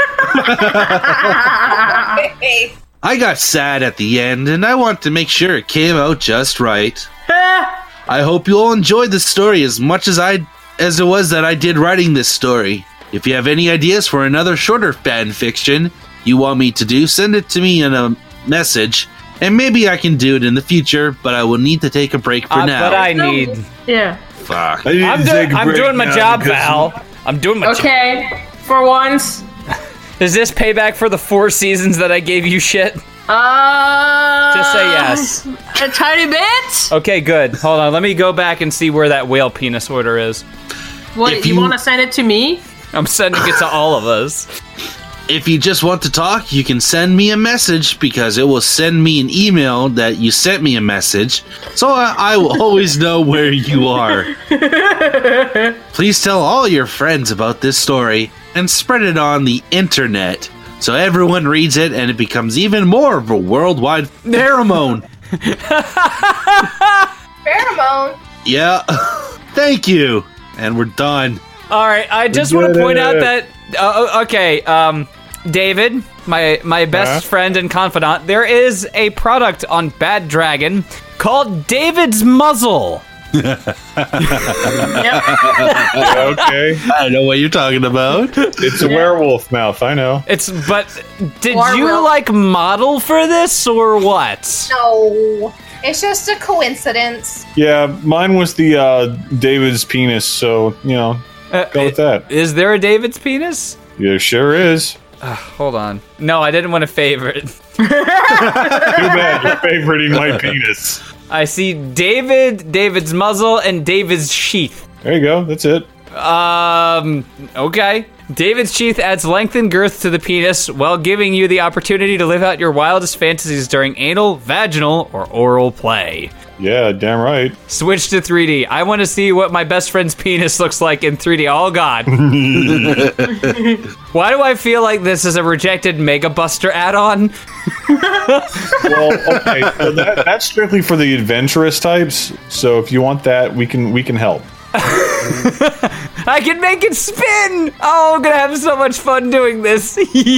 I got sad at the end, and I want to make sure it came out just right. I hope you all enjoyed this story as much as I as it was that I did writing this story. If you have any ideas for another shorter fan fiction you want me to do, send it to me in a message, and maybe I can do it in the future, but I will need to take a break for Uh, now. but I need. Yeah. Fuck. I need I'm, to do- take a I'm break doing my now job, because- Val. I'm doing my job. Okay, for once. Is this payback for the four seasons that I gave you shit? Uh, Just say yes. A tiny bit? Okay, good. Hold on. Let me go back and see where that whale penis order is. What, If you, you- want to send it to me? I'm sending it to all of us. If you just want to talk, you can send me a message because it will send me an email that you sent me a message, so I, I will always know where you are. Please tell all your friends about this story and spread it on the internet so everyone reads it and it becomes even more of a worldwide pheromone. Pheromone. Yeah, thank you. And we're done. All right. I just We want to did point out it. that. Uh, okay. Um, David, my my best Huh? friend and confidant, there is a product on Bad Dragon called David's Muzzle. Yeah, okay. I don't know what you're talking about. It's a werewolf mouth. I know. It's but did Or you will- like model for this or what? No. It's just a coincidence. Yeah, mine was the uh, David's penis. So you know, go with that. Is there a David's penis? There sure is. Uh, hold on. No, I didn't want to favorite. Too bad you're favoriting my penis. I see David, David's muzzle, and David's sheath. There you go. That's it. Um, okay. David's sheath adds length and girth to the penis while giving you the opportunity to live out your wildest fantasies during anal, vaginal, or oral play. Yeah, damn right. Switch to three D. I want to see what my best friend's penis looks like in three D. Oh, God. Why do I feel like this is a rejected Mega Buster add-on? Well, okay, so that, that's strictly for the adventurous types. So if you want that, we can we can help. I can make it spin! Oh, I'm gonna have so much fun doing this.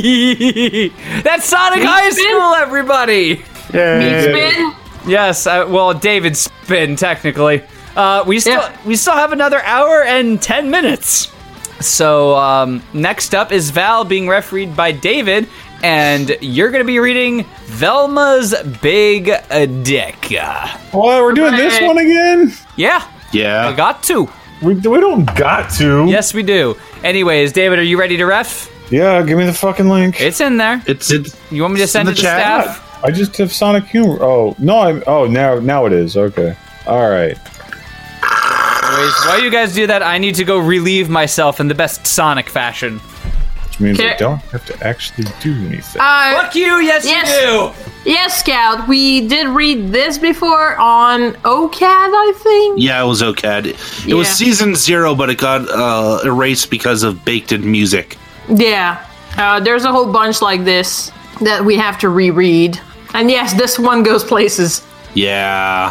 That's Sonic Me High spin? School, everybody! Me spin? Yes, uh, well, David spin, technically. Uh, we still we still have another hour and ten minutes. So, um, next up is Val being refereed by David, and you're gonna be reading Velma's Big uh, Dick. Well, we're doing this one again? Yeah. Yeah. I got to. We, we don't got to. Yes, we do. Anyways, David, are you ready to ref? Yeah, give me the fucking link. It's in there. It's it. You want me to send it to staff? I just have Sonic Humor. Oh no! I'm. Oh now now it is. Okay. All right. Anyways, while you guys do that, I need to go relieve myself in the best Sonic fashion. Which means I Okay. don't have to actually do anything. Uh, Fuck you! Yes, yes. you do. Yes, Scout. We did read this before on O C A D, I think. Yeah, it was O C A D. It Yeah. was season zero, but it got uh, erased because of baked-in music. Yeah. Uh, there's a whole bunch like this that we have to reread. And yes, this one goes places. Yeah.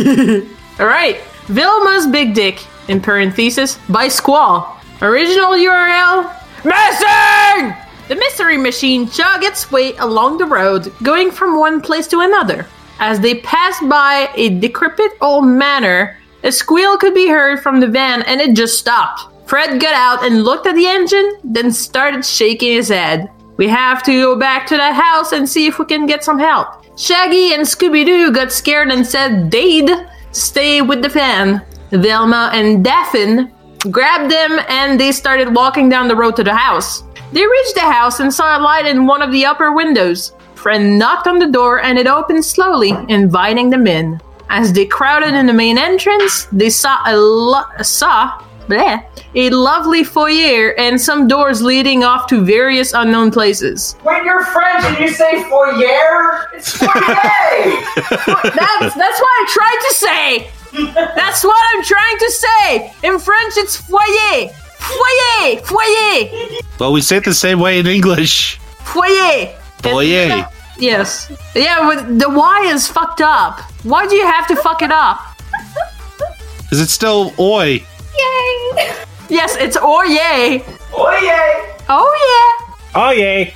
All right. Vilma's Big Dick, in parentheses, by Squall. Original U R L, missing! The mystery machine chug its way along the road, going from one place to another. As they passed by a decrepit old manor, a squeal could be heard from the van and it just stopped. Fred got out and looked at the engine, then started shaking his head. We have to go back to that house and see if we can get some help. Shaggy and Scooby-Doo got scared and said they'd stay with the fan. Velma and Daphne grabbed them and they started walking down the road to the house. They reached the house and saw a light in one of the upper windows. Fred knocked on the door and it opened slowly, inviting them in. As they crowded in the main entrance, they saw a lo- saw bleh, a lovely foyer and some doors leading off to various unknown places. When you're French and you say foyer, it's foyer! that's, that's what I tried to say! That's what I'm trying to say! In French, it's foyer! Foyer! Foyer! Well, we say it the same way in English. Foyer! Foyer. Yes. Yeah, but the Y is fucked up. Why do you have to fuck it up? Is it still oi? Yay! Yes, it's oh yay! Oh yay! Oh yeah! Oh yay!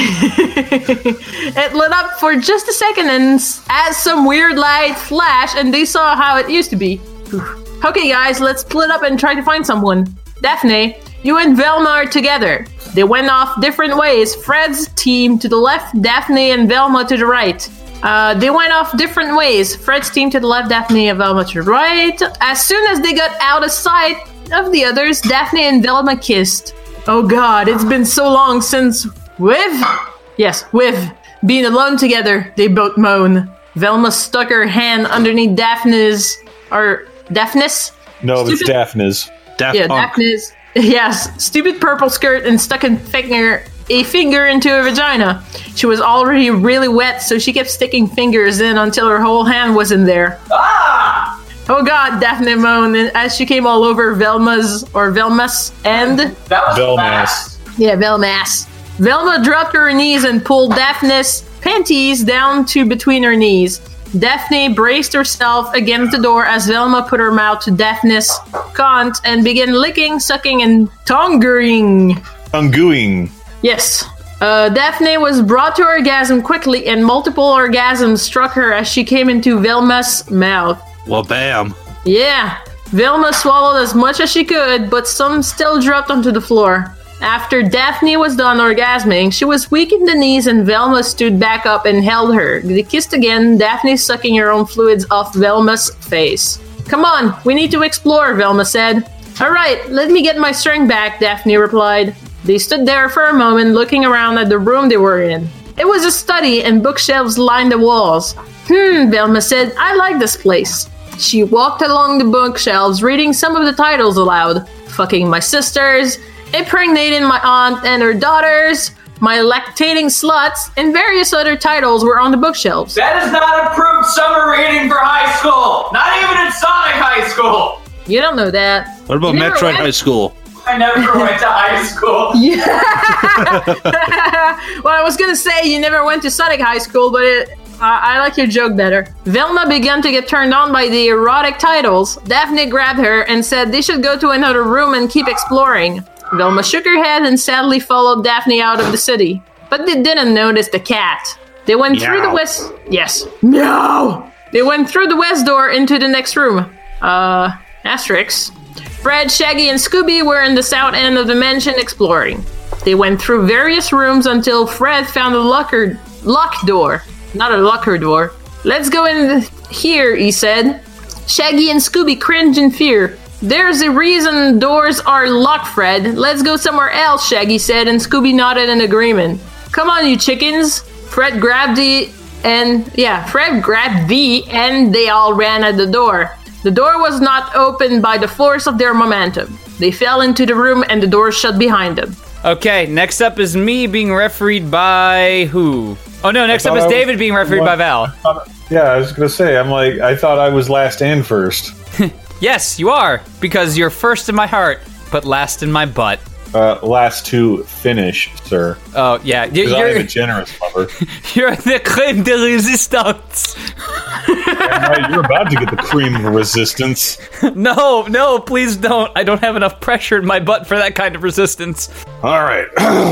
It lit up for just a second and as some weird light flashed and they saw how it used to be. Okay guys, let's split up and try to find someone. Daphne, you and Velma are together. They went off different ways. Fred's team to the left, Daphne and Velma to the right. Uh, they went off different ways. Fred's team to the left, Daphne and Velma to the right. As soon as they got out of sight of the others, Daphne and Velma kissed. Oh god, it's been so long since we've... Yes, we've been alone together, they both moan. Velma stuck her hand underneath Daphne's... Or... Daphne's? No, Stupid- it's Daphne's. Daft yeah, Punk. Daphne's. Yes, stupid purple skirt and stuck a finger, a finger into her vagina. She was already really wet, so she kept sticking fingers in until her whole hand was in there. Ah! Oh god, Daphne moaned as she came all over Velma's, or Velma's end. That was Velma's. fast. Yeah, Velma's. Velma dropped to her knees and pulled Daphne's panties down to between her knees. Daphne braced herself against the door as Velma put her mouth to Daphne's cunt and began licking, sucking, and tonguing. Ungooing. Yes. Uh, Daphne was brought to orgasm quickly and multiple orgasms struck her as she came into Velma's mouth. Well, bam. Yeah. Velma swallowed as much as she could, but some still dropped onto the floor. After Daphne was done orgasming, she was weak in the knees and Velma stood back up and held her. They kissed again, Daphne sucking her own fluids off Velma's face. Come on, we need to explore, Velma said. Alright, let me get my strength back, Daphne replied. They stood there for a moment looking around at the room they were in. It was a study and bookshelves lined the walls. Hmm, Velma said, I like this place. She walked along the bookshelves reading some of the titles aloud. Fucking My Sisters, Impregnating My Aunt and Her Daughters, My Lactating Sluts, and various other titles were on the bookshelves. That is not approved summer reading for high school. Not even in Sonic High School. You don't know that. What about You never Metroid went- High School? I never went to high school. Yeah. Well, I was gonna say you never went to Sonic High School, but it, I, I like your joke better. Velma began to get turned on by the erotic titles. Daphne grabbed her and said they should go to another room and keep exploring. Velma shook her head and sadly followed Daphne out of the city. But they didn't notice the cat. They went through the Meow. west... Yes. Meow! They went through the west door into the next room. Uh, asterisk. Fred, Shaggy, and Scooby were in the south end of the mansion exploring. They went through various rooms until Fred found a locker... lock door. Not a locker door. Let's go in here, he said. Shaggy and Scooby cringed in fear. There's a reason doors are locked, Fred. Let's go somewhere else, Shaggy said, and Scooby nodded in agreement. Come on, you chickens. Fred grabbed the... and... yeah, Fred grabbed the... and they all ran at the door. The door was not opened by the force of their momentum. They fell into the room and the door shut behind them. Okay, next up is me being refereed by who? Oh no, next I up thought is I was- David being refereed by Val. Yeah, I was gonna say. I'm like, I thought I was last and first. Yes, you are, because you're first in my heart, but last in my butt. Uh, last to finish, sir. Oh, yeah. You, Because I am you're, a generous lover. you're the creme de resistance. Right, you're about to get the cream of resistance. No, no, please don't. I don't have enough pressure in my butt for that kind of resistance. All right.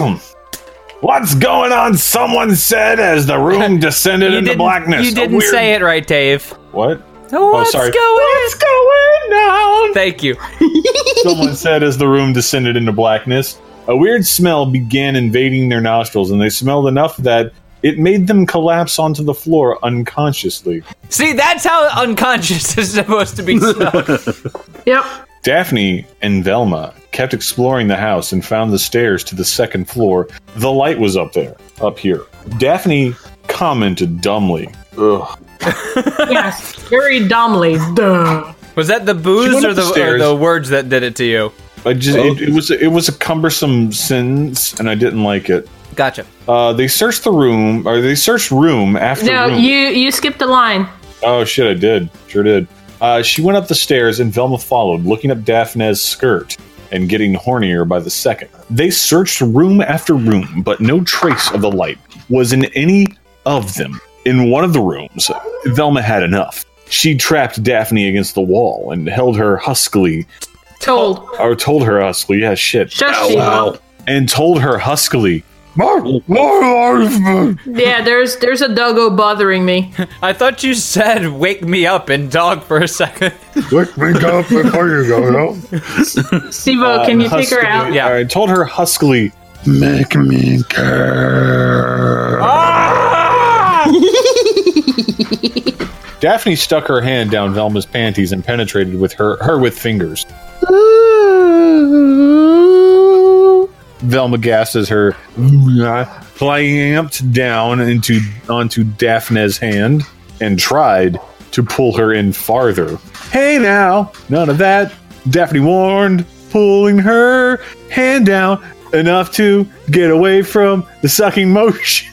What's going on? Someone said as the room descended You into didn't- blackness. You A didn't weird- say it right, Dave. What? What's sorry. going What's going on? Thank you. Someone said as the room descended into blackness, a weird smell began invading their nostrils, and they smelled enough that it made them collapse onto the floor unconsciously. See, that's how unconscious is supposed to be smelled. Yep. Daphne and Velma kept exploring the house and found the stairs to the second floor. The light was up there, up here. Daphne commented dumbly, ugh. Yes, very dumbly. Duh. Was that the She booze went or up the, the or stairs. the words that did it to you? I just, it, it was it was a cumbersome sentence, and I didn't like it. Gotcha. Uh, they searched the room, or they searched room after No, room. you you skipped the line. Oh shit, I did. Sure did. Uh, she went up the stairs and Velma followed, looking up Daphne's skirt and getting hornier by the second. They searched room after room, but no trace of the light was in any of them. In one of the rooms, Velma had enough. She trapped Daphne against the wall and held her huskily. Told. Or told her huskily, yeah, shit. Shush, Oh, wow. And told her huskily. Yeah, there's there's a doggo bothering me. I thought you said wake me up in dog for a second. Wake me up before you go, no? Sivo, can you take her out? Yeah. I told her huskily. Make me care. Daphne stuck her hand down Velma's panties and penetrated with her her with fingers. Velma gasped as her clamped down into onto Daphne's hand and tried to pull her in farther. Hey now, none of that. Daphne warned, pulling her hand down enough to get away from the sucking motion.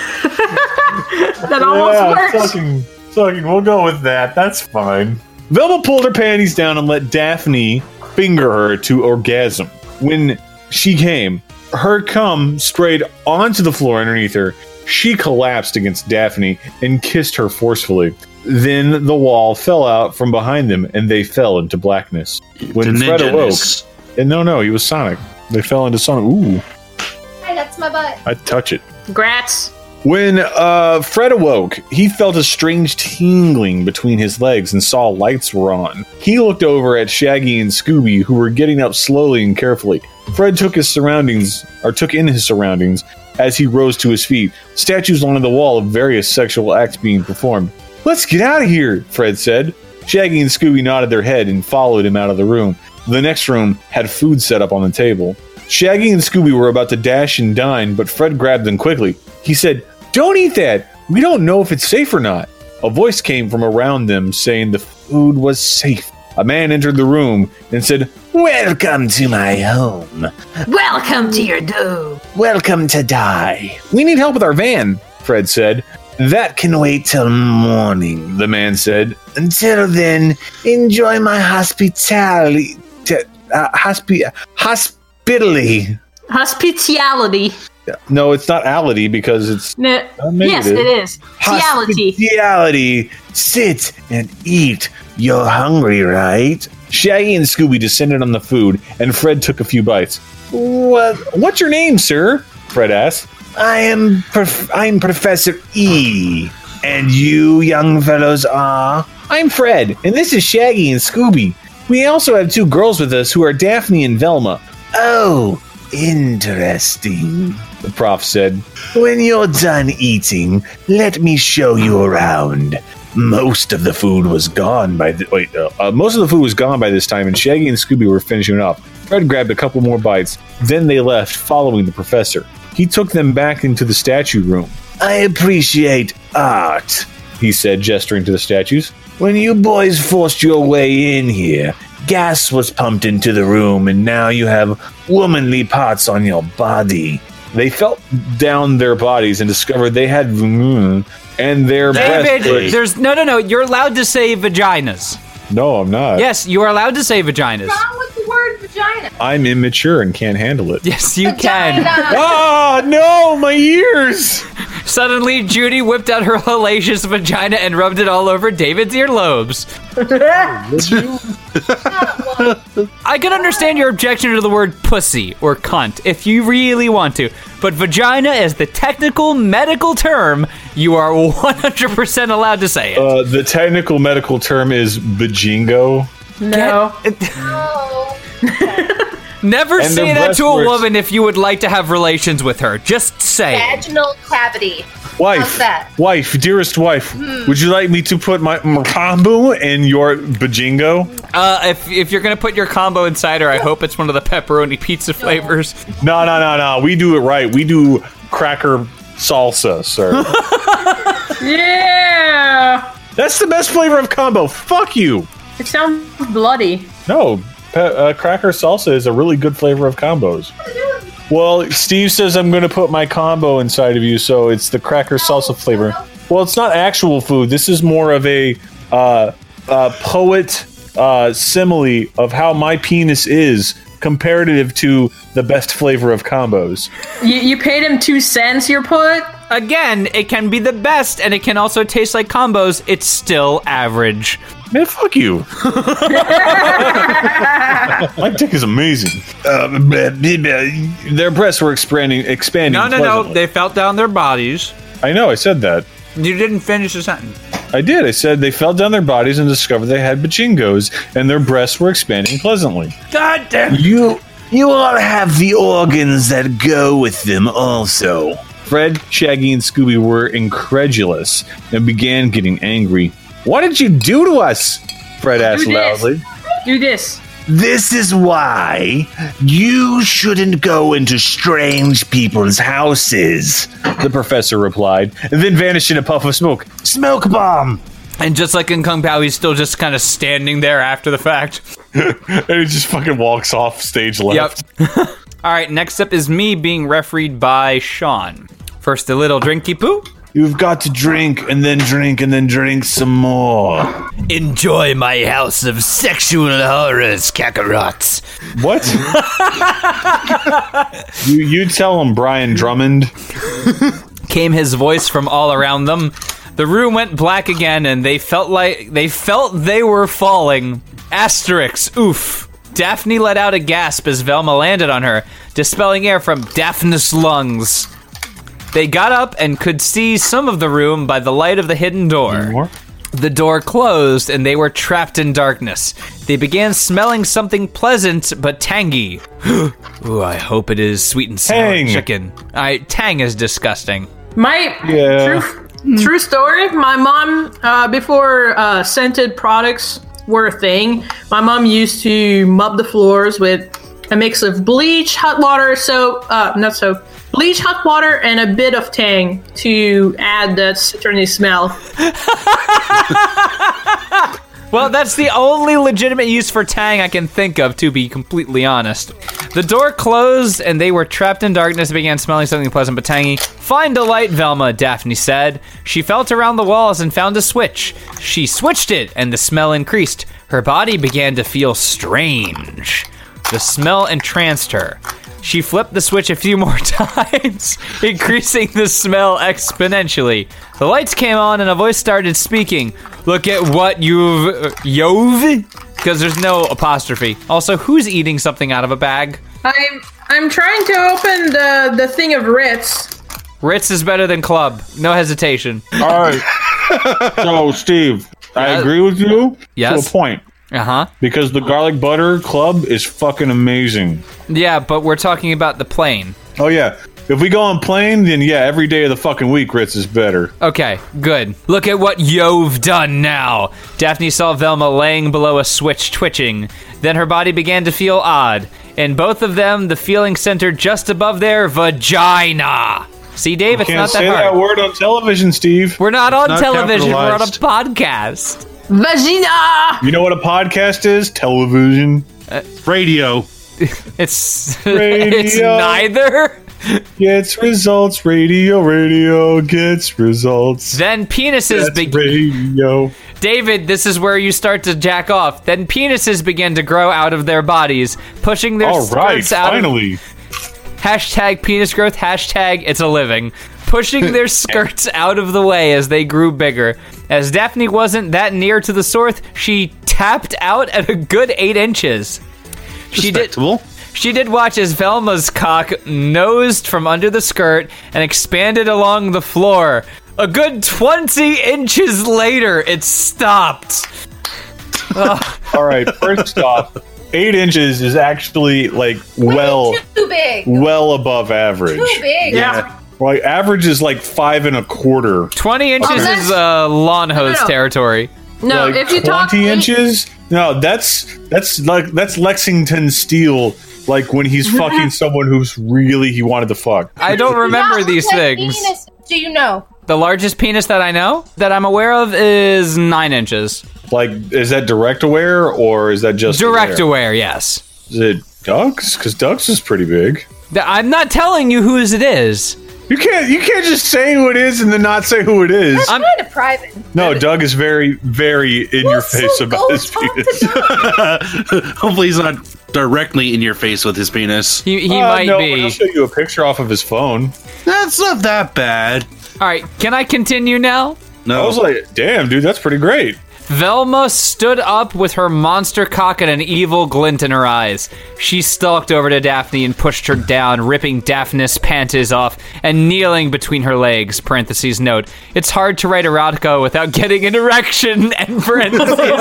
That almost Yeah, works. Sucking, sucking. We'll go with that. That's fine. Velma pulled her panties down and let Daphne finger her to orgasm. When she came, her cum sprayed onto the floor underneath her. She collapsed against Daphne and kissed her forcefully. Then the wall fell out from behind them and they fell into blackness. When The Fred ninja awoke, is- and no, no, he was Sonic. They fell into Sonic. Ooh, Hey, that's my butt. I'd touch it. Grats. When uh, Fred awoke, he felt a strange tingling between his legs and saw lights were on. He looked over at Shaggy and Scooby, who were getting up slowly and carefully. Fred took his surroundings, or took in his surroundings, as he rose to his feet. Statues along the wall of various sexual acts being performed. Let's get out of here, Fred said. Shaggy and Scooby nodded their head and followed him out of the room. The next room had food set up on the table. Shaggy and Scooby were about to dash and dine, but Fred grabbed them quickly. He said, "Don't eat that! We don't know if it's safe or not." A voice came from around them saying the food was safe. A man entered the room and said, "Welcome to my home. Welcome to your dough. Welcome to die. We need help with our van," Fred said. "That can wait till morning," the man said. "Until then, enjoy my hospitality. Uh, hospi- hospitality. Hospitality. No, it's not ality because it's... No, Uh, maybe yes, it it is. is. Reality. Hospitality. Sit and eat. You're hungry, right? Shaggy and Scooby descended on the food, and Fred took a few bites. What? What's your name, sir? Fred asked. I am. Prof- I'm Professor E. And you, young fellows, are. I'm Fred, and this is Shaggy and Scooby. We also have two girls with us who are Daphne and Velma. Oh, interesting, the prof said. When you're done eating, let me show you around. Most of the food was gone by the wait. Uh, uh, most of the food was gone by this time, and Shaggy and Scooby were finishing up. Fred grabbed a couple more bites. Then they left, following the professor. He took them back into the statue room. I appreciate art, he said, gesturing to the statues. When you boys forced your way in here, gas was pumped into the room, and now you have womanly parts on your body. They felt down their bodies and discovered they had mm, and their David, breasts. there's no, no, no. You're allowed to say vaginas. No, I'm not. Yes, you are allowed to say vaginas. What's wrong with the word vagina? I'm immature and can't handle it. Yes, you Vagina. can. Oh, no, my ears! Suddenly, Judy whipped out her hellacious vagina and rubbed it all over David's earlobes. I can understand your objection to the word pussy or cunt if you really want to, but vagina is the technical medical term. You are one hundred percent allowed to say it. Uh, the technical medical term is bajingo. No. Never And say the that to a breastworks- woman if you would like to have relations with her. Just say it. Vaginal cavity. How's Wife, that? wife, dearest wife, Hmm. would you like me to put my, my combo in your bajingo? Uh, if, if you're going to put your combo inside her, I hope it's one of the pepperoni pizza flavors. No, no, no, no. We do it right. We do cracker salsa, sir. Yeah. That's the best flavor of combo. Fuck you. It sounds bloody. No, pe- uh, cracker salsa is a really good flavor of combos. Well, Steve says I'm going to put my combo inside of you, so it's the cracker salsa flavor. Well, it's not actual food. This is more of a uh, uh, poet uh, simile of how my penis is comparative to the best flavor of combos. You, you paid him two cents, your poet? Again, it can be the best, and it can also taste like combos. It's still average. Man, fuck you. My dick is amazing. Uh, their breasts were expanding. expanding No, no, pleasantly. no. They fell down their bodies. I know, I said that. You didn't finish the sentence. I did. I said they fell down their bodies and discovered they had bachingos, and their breasts were expanding pleasantly. God damn. You, you all have the organs that go with them also. Fred, Shaggy, and Scooby were incredulous and began getting angry. What did you do to us? Fred asked Do this. loudly. Do this. This is why you shouldn't go into strange people's houses, the professor replied, and then vanished in a puff of smoke. Smoke bomb! And just like in Kung Pao, he's still just kind of standing there after the fact. And he just fucking walks off stage left. Yep. All right, next up is me being refereed by Sean. First, a little drinky poo. You've got to drink and then drink and then drink some more. Enjoy my house of sexual horrors, Kakarot. What? you you tell him, Brian Drummond. Came his voice from all around them. The room went black again, and they felt like they felt they were falling. Asterix, oof. Daphne let out a gasp as Velma landed on her, dispelling air from Daphne's lungs. They got up and could see some of the room by the light of the hidden door. The door closed, and they were trapped in darkness. They began smelling something pleasant but tangy. Ooh, I hope it is sweet and sour Tang. chicken. I tang is disgusting. My Yeah. true, true story. My mom, uh, before uh, scented products were a thing, my mom used to mop the floors with a mix of bleach, hot water, soap, uh, not soap, bleach, hot water, and a bit of tang to add that citrusy smell. Well, that's the only legitimate use for tang I can think of, to be completely honest. The door closed, and they were trapped in darkness and began smelling something pleasant but tangy. Find a light, Velma, Daphne said. She felt around the walls and found a switch. She switched it, and the smell increased. Her body began to feel strange. The smell entranced her. She flipped the switch a few more times, increasing the smell exponentially. The lights came on and a voice started speaking. Look at what you've... Uh, you've? Because there's no apostrophe. Also, who's eating something out of a bag? I'm I'm trying to open the, the thing of Ritz. Ritz is better than Club. No hesitation. All right. So, Steve, I Yeah. agree with you Yes. to a point. Uh-huh. Because the garlic butter club is fucking amazing. Yeah, but we're talking about the plane. Oh, yeah. If we go on plane, then yeah, every day of the fucking week, Ritz is better. Okay, good. Look at what you've done now. Daphne saw Velma laying below a switch twitching. Then her body began to feel odd. In both of them, the feeling centered just above their vagina. See, Dave, it's Can't not that say hard. that word on television, Steve. We're not on not television, we're on a capitalized. podcast. Vagina! You know what a podcast is? Television. Radio. It's Radio. it's neither. Gets results. Radio, radio gets results. Then penises That's begin. radio. David, this is where you start to jack off. Then penises begin to grow out of their bodies, pushing their All right, skirts out. finally. Of, hashtag penis growth. Hashtag it's a living. Pushing their skirts out of the way as they grew bigger. As Daphne wasn't that near to the source, she tapped out at a good eight inches. She did. She did watch as Velma's cock nosed from under the skirt and expanded along the floor. A good twenty inches later, it stopped. Ugh. All right, first off, eight inches is actually like well, Too big. well above average. Too big. Yeah. Like average is like five and a quarter. twenty inches Oh, is uh, lawn hose No, no. territory. No, like if you talk twenty inches, no, that's that's like that's Lexington Steel. Like when he's fucking someone who's really he wanted to fuck. I don't remember Not these what things. penis do you know? The largest penis that I know, that I'm aware of, is nine inches. Like, is that direct aware or is that just Direct aware? aware, yes. Is it Doug's? Because Doug's is pretty big. Th- I'm not telling you whose it is. You can't you can't just say who it is and then not say who it is. That's kind of private. No, Doug is very, very in your face about his penis. Hopefully he's not directly in your face with his penis. He, he Uh, might no, be. but I'll show you a picture off of his phone. That's not that bad. All right, can I continue now? No. I was like, damn, dude, that's pretty great. Velma stood up with her monster cock and an evil glint in her eyes. She stalked over to Daphne and pushed her down, ripping Daphne's panties off and kneeling between her legs. Parentheses note, it's hard to write erotica without getting an erection, and parentheses.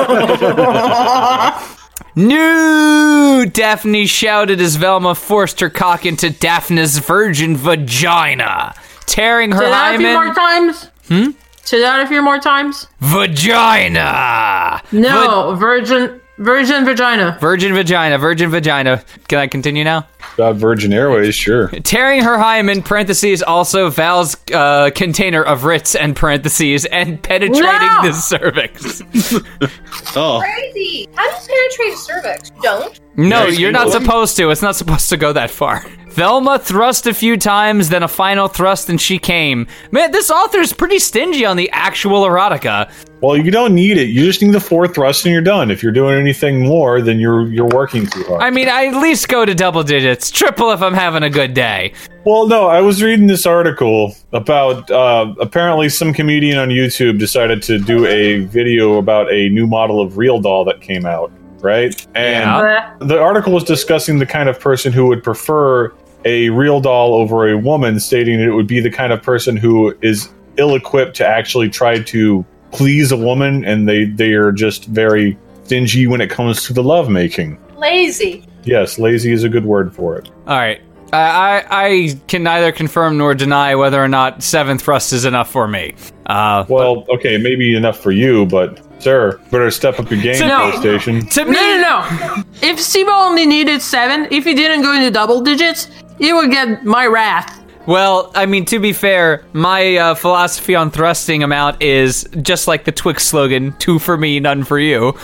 No! Daphne shouted as Velma forced her cock into Daphne's virgin vagina, tearing her Say that a few hymen. more times. Hmm? Say that a few more times. Vagina! No, virgin, virgin vagina. Virgin vagina, virgin vagina. Can I continue now? Uh, Virgin Airways, sure. Tearing her hymen, parentheses, also Val's uh, container of Ritz, and parentheses, and penetrating No! the cervix. Oh. Crazy. How do you penetrate a cervix? Don't. No, Nice you're not people. supposed to. It's not supposed to go that far. Velma thrust a few times, then a final thrust, and she came. Man, this author's pretty stingy on the actual erotica. Well, you don't need it. You just need the four thrusts and you're done. If you're doing anything more, then you're you're working too hard. I mean, I at least go to double digits. Triple if I'm having a good day. Well, no, I was reading this article about uh, apparently some comedian on YouTube decided to do a video about a new model of Real Doll that came out, right? And Yeah. the article was discussing the kind of person who would prefer a real doll over a woman, stating that it would be the kind of person who is ill-equipped to actually try to please a woman, and they, they are just very stingy when it comes to the lovemaking. Lazy. Yes, lazy is a good word for it. All right. I, I I can neither confirm nor deny whether or not seven thrust is enough for me. Uh, Well, okay, maybe enough for you, but sir, better step up your game, No. PlayStation. to No, me, no, no. If Sibo only needed seven, if he didn't go into double digits, he would get my wrath. well, I mean, to be fair, my uh, philosophy on thrusting amount is just like the Twix slogan, two for me, none for you.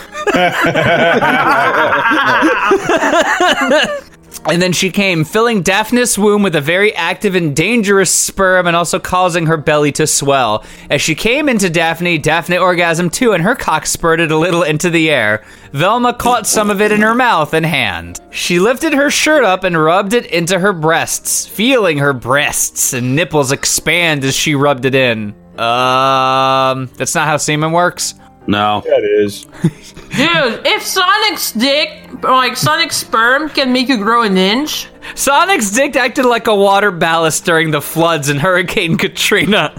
And then she came, filling Daphne's womb with a very active and dangerous sperm and also causing her belly to swell. As she came into Daphne, Daphne orgasmed too, and her cock spurted a little into the air. Velma caught some of it in her mouth and hand. She lifted her shirt up and rubbed it into her breasts, feeling her breasts and nipples expand as she rubbed it in. Um, that's not how semen works. No. Yeah, it is. Dude, if Sonic's dick, or like Sonic's sperm, can make you grow an inch, Sonic's dick acted like a water ballast during the floods in Hurricane Katrina.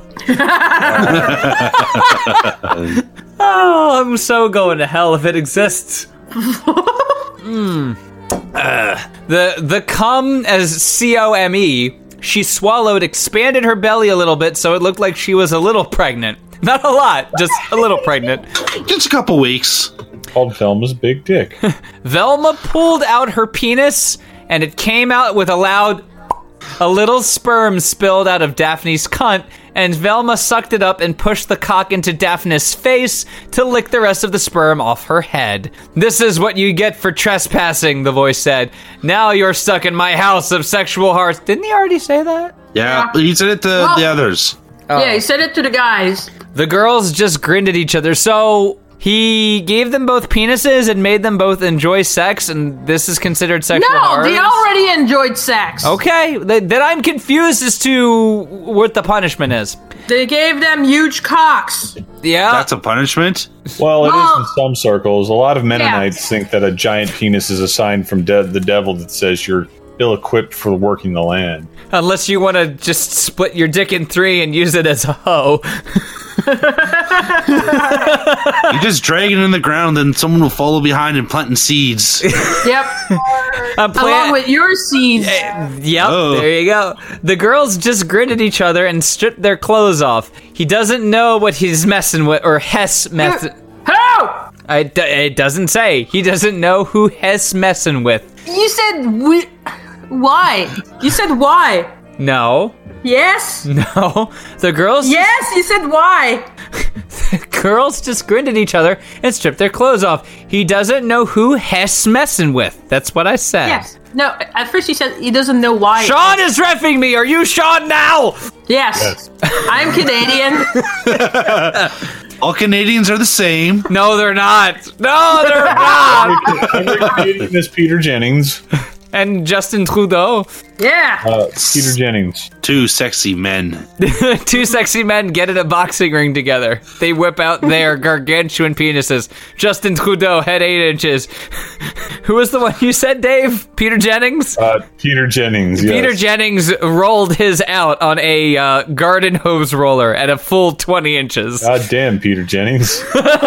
Oh, I'm so going to hell if it exists. Hmm. Uh, the the cum as C O M E, she swallowed, expanded her belly a little bit so it looked like she was a little pregnant. Not a lot, just a little pregnant. Just a couple weeks. Called Velma's Big Dick. Velma pulled out her penis, and it came out with a loud... A little sperm spilled out of Daphne's cunt, and Velma sucked it up and pushed the cock into Daphne's face to lick the rest of the sperm off her head. This is what you get for trespassing, the voice said. Now you're stuck in my house of sexual hearts. Didn't he already say that? Yeah, he said it to Well- the others. yeah, he said it to the guys. The girls just grinned at each other, so he gave them both penises and made them both enjoy sex, and this is considered sexual No, horrors? they already enjoyed sex. Okay, th- then I'm confused as to what the punishment is. They gave them huge cocks. Yeah. That's a punishment? Well, it Well- is in some circles. A lot of Mennonites think that a giant penis is a sign from de- the devil that says you're ill-equiped for working the land. Unless you want to just split your dick in three and use it as a hoe. You just drag it in the ground, then someone will follow behind and planting seeds. Yep. A plant- Along with your seeds. Yep, Oh. there you go. The girls just grinned at each other and stripped their clothes off. He doesn't know what he's messing with, or Hess messing. How? I d- it doesn't say. He doesn't know who Hess messing with. You said we. Why? You said why? No. Yes. No. The girls. Yes, you said why. girls just grinned at each other and stripped their clothes off. He doesn't know who Hess messing with. That's what I said. Yes. No, at first he said he doesn't know why. Sean is reffing me. Are you Sean now? Yes. yes. I'm Canadian. All Canadians are the same. No, they're not. No, they're not. Every Canadian is Peter Jennings. And Justin Trudeau. Yeah. Uh, Peter Jennings. Two sexy men. Two sexy men get in a boxing ring together. They whip out their gargantuan penises. Justin Trudeau, head eight inches. Who was the one you said, Dave? Peter Jennings? Uh, Peter Jennings, yes. Peter Jennings rolled his out on a uh, garden hose roller at a full twenty inches. God damn, Peter Jennings.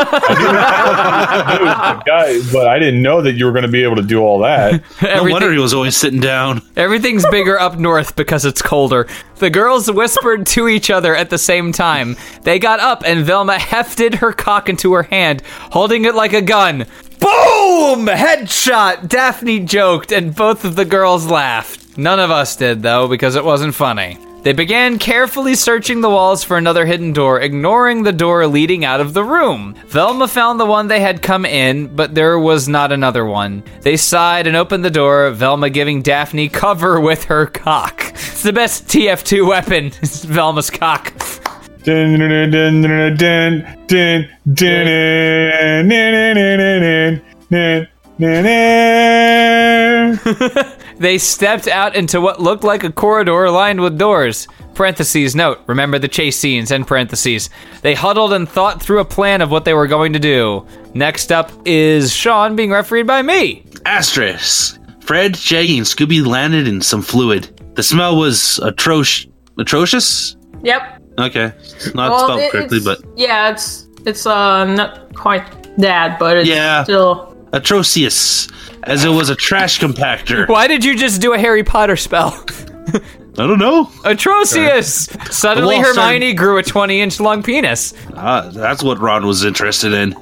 I knew the guy, but I didn't know that you were going to be able to do all that. No wonder he was always sitting down. Everything's bigger up north because it's colder. The girls whispered to each other at the same time. They got up and Velma hefted her cock into her hand, holding it like a gun. Boom! Headshot! Daphne joked, and both of the girls laughed. None of us did, though, because it wasn't funny. They began carefully searching the walls for another hidden door, ignoring the door leading out of the room. Velma found the one they had come in, but there was not another one. They sighed and opened the door, Velma giving Daphne cover with her cock. It's the best T F two weapon, it's Velma's cock. Dun, dun, dun, dun, dun, dun, dun, dun, dun, dun. They stepped out into what looked like a corridor lined with doors. Parentheses, note, remember the chase scenes, end parentheses. They huddled and thought through a plan of what they were going to do. Next up is Sean being refereed by me. Asterisk. Fred, Shaggy, and Scooby landed in some fluid. The smell was atroc- atrocious? Yep. Okay. It's not well, spelled it, correctly, it's, but... Yeah, it's it's uh not quite that, but it's yeah. still... Atrocious, as it was a trash compactor. Why did you just do a Harry Potter spell? I don't know. Atrocious! Suddenly Hermione started... grew a twenty-inch long penis. Uh, that's what Ron was interested in.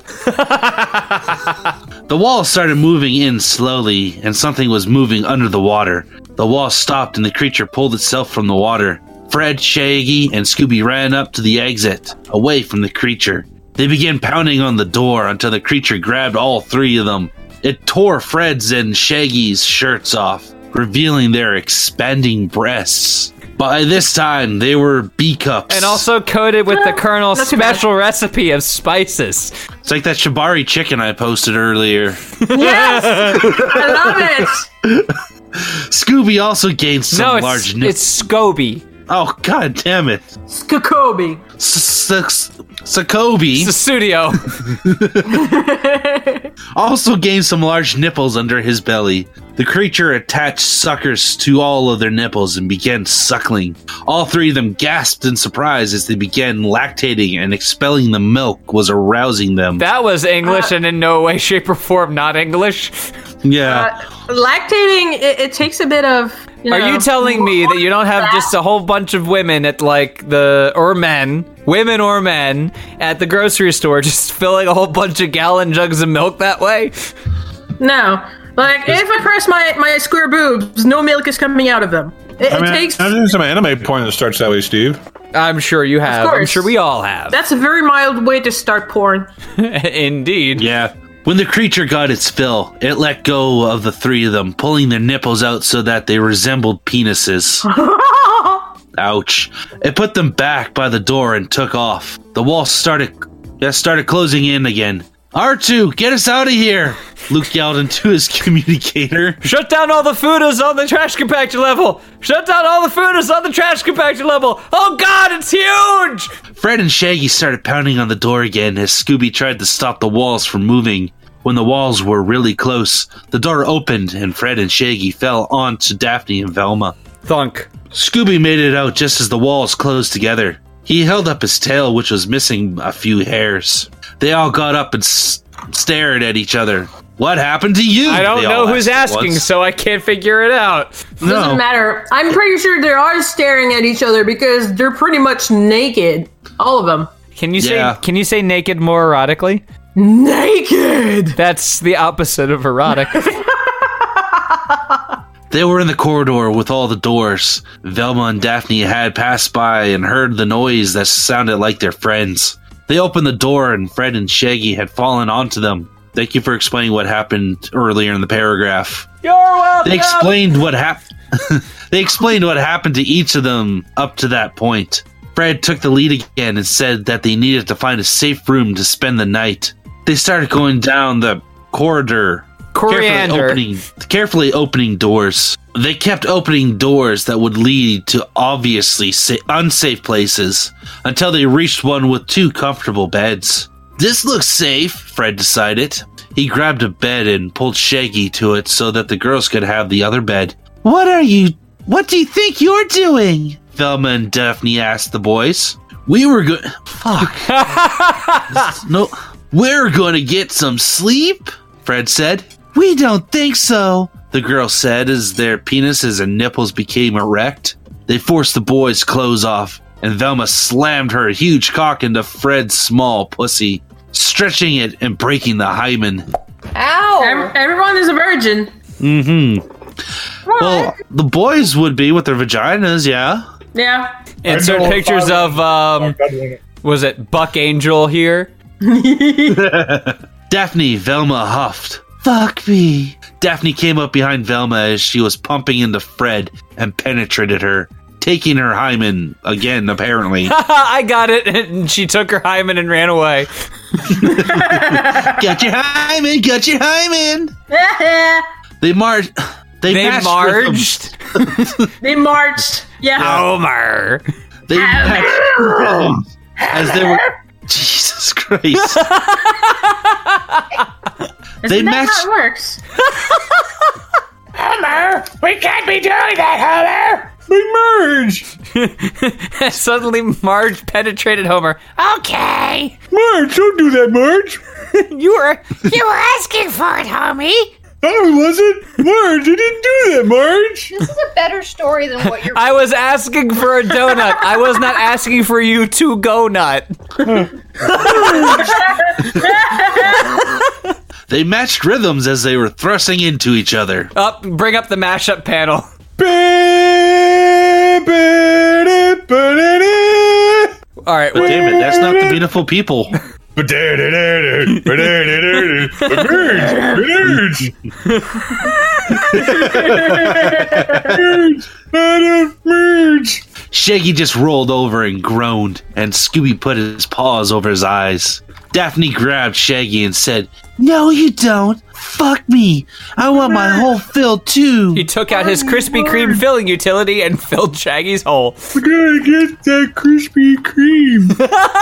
The wall started moving in slowly, and something was moving under the water. The wall stopped, and the creature pulled itself from the water. Fred, Shaggy, and Scooby ran up to the exit, away from the creature. They began pounding on the door until the creature grabbed all three of them. It tore Fred's and Shaggy's shirts off, revealing their expanding breasts. By this time, they were B-cups. And also coated with the Colonel's special recipe of spices. It's like that Shibari chicken I posted earlier. Yes! I love it! Scooby also gained some no, it's, large nipples. It's Scoby. Oh, god damn it. Skakobi. Sakobi. Studio. Also gained some large nipples under his belly. The creature attached suckers to all of their nipples and began suckling. All three of them gasped in surprise as they began lactating, and expelling the milk was arousing them. That was English uh, and in no way, shape, or form not English. Yeah. Uh, lactating, it, it takes a bit of... You know, Are you telling me that you don't have just a whole bunch of women at like the, or men, women or men, at the grocery store just filling a whole bunch of gallon jugs of milk that way? No. Like, if I press my, my square boobs, no milk is coming out of them. It, I mean, it takes... I've seen some anime porn that starts that way, Steve. I'm sure you have. I'm sure we all have. That's a very mild way to start porn. Indeed. Yeah. When the creature got its fill, it let go of the three of them, pulling their nipples out so that they resembled penises. Ouch. It put them back by the door and took off. The wall started, yeah, started closing in again. R two, get us out of here! Luke yelled into his communicator. Shut down all the fooders on the trash compactor level! Shut down all the fooders on the trash compactor level! Oh god, it's huge! Fred and Shaggy started pounding on the door again as Scooby tried to stop the walls from moving. When the walls were really close, the door opened and Fred and Shaggy fell onto Daphne and Velma. Thunk. Scooby made it out just as the walls closed together. He held up his tail, which was missing a few hairs. They all got up and s- stared at each other. What happened to you? I don't know who's asking, so I can't figure it out. No. Doesn't matter. I'm pretty sure they are staring at each other because they're pretty much naked. All of them. Can you Yeah. say can you say naked more erotically? Naked! That's the opposite of erotic. They were in the corridor with all the doors. Velma and Daphne had passed by and heard the noise that sounded like their friends. They opened the door, and Fred and Shaggy had fallen onto them. Thank you for explaining what happened earlier in the paragraph. You're welcome. They explained what happened. They explained what happened to each of them up to that point. Fred took the lead again and said that they needed to find a safe room to spend the night. They started going down the corridor, Coriander. carefully opening, carefully opening doors. They kept opening doors that would lead to obviously sa- unsafe places until they reached one with two comfortable beds. This looks safe, Fred decided. He grabbed a bed and pulled Shaggy to it so that the girls could have the other bed. What are you... What do you think you're doing? Velma and Daphne asked the boys. We were good... Fuck. No... We're going to get some sleep, Fred said. We don't think so, the girls said as their penises and nipples became erect. They forced the boys' clothes off, and Velma slammed her huge cock into Fred's small pussy, stretching it and breaking the hymen. Ow! Ev- everyone is a virgin. Mm-hmm. Well, the boys would be with their vaginas, yeah. Yeah. Insert pictures of, um, was it Buck Angel here? Daphne, Velma huffed. Fuck me. Daphne came up behind Velma as she was pumping into Fred and penetrated her, taking her hymen again, apparently. I got it. And she took her hymen and ran away. Got your hymen, got your hymen. They marched. They, They matched marched. rhythms. They marched. Yeah. Homer. They matched as they were. Jesus Christ. Isn't They that matched. how it works? Homer, we can't be doing that, Homer. Big Marge. Suddenly, Marge penetrated Homer. Okay. Marge, don't do that, Marge. You were You were asking for it, homie. I wasn't. Marge, I didn't do that, Marge. This is a better story than what you're. I was asking for a donut. I was not asking for you to go nut. They matched rhythms as they were thrusting into each other. Up, bring up the mashup panel. All right, But damn it, that's not the beautiful people. Shaggy just rolled over and groaned, and Scooby put his paws over his eyes. Daphne grabbed Shaggy and said, "No, you don't. Fuck me. I want my hole filled too." He took out his Krispy Kreme filling utility and filled Shaggy's hole. We gotta get that Krispy Kreme.